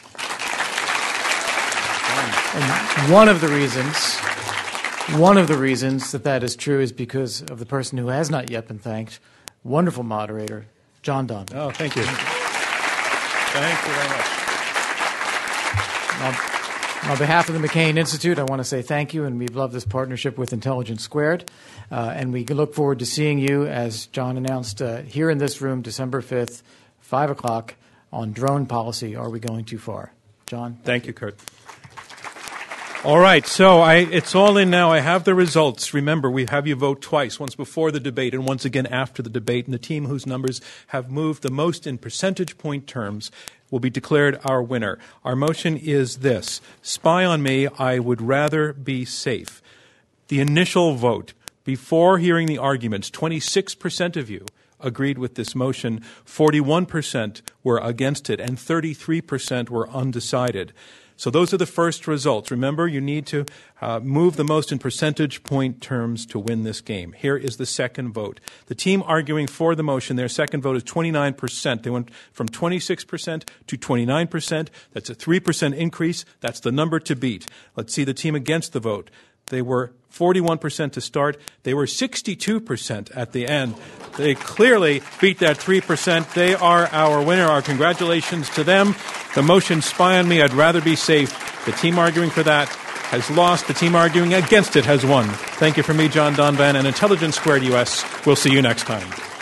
And one of the reasons that is true is because of the person who has not yet been thanked, wonderful moderator, John Donvan. Oh, thank you. Thank you very much. On behalf of the McCain Institute, I want to say thank you, and we've loved this partnership with Intelligence Squared. And we look forward to seeing you, as John announced, here in this room, December 5th, 5 o'clock, on drone policy. Are we going too far? John? Thank you, Kurt. All right, so it's all in now. I have the results. Remember, we have you vote twice, once before the debate and once again after the debate. And the team whose numbers have moved the most in percentage point terms will be declared our winner. Our motion is this: spy on me, I would rather be safe. The initial vote, before hearing the arguments, 26% of you agreed with this motion, 41% were against it, and 33% were undecided. So those are the first results. Remember, you need to move the most in percentage point terms to win this game. Here is the second vote. The team arguing for the motion, their second vote is 29%. They went from 26% to 29%. That's a 3% increase. That's the number to beat. Let's see the team against the vote. They were 41% to start. They were 62% at the end. They clearly beat that 3%. They are our winner. Our congratulations to them. The motion, spy on me, I'd rather be safe. The team arguing for that has lost. The team arguing against it has won. Thank you from me, John Donvan, and Intelligence Squared US. We'll see you next time.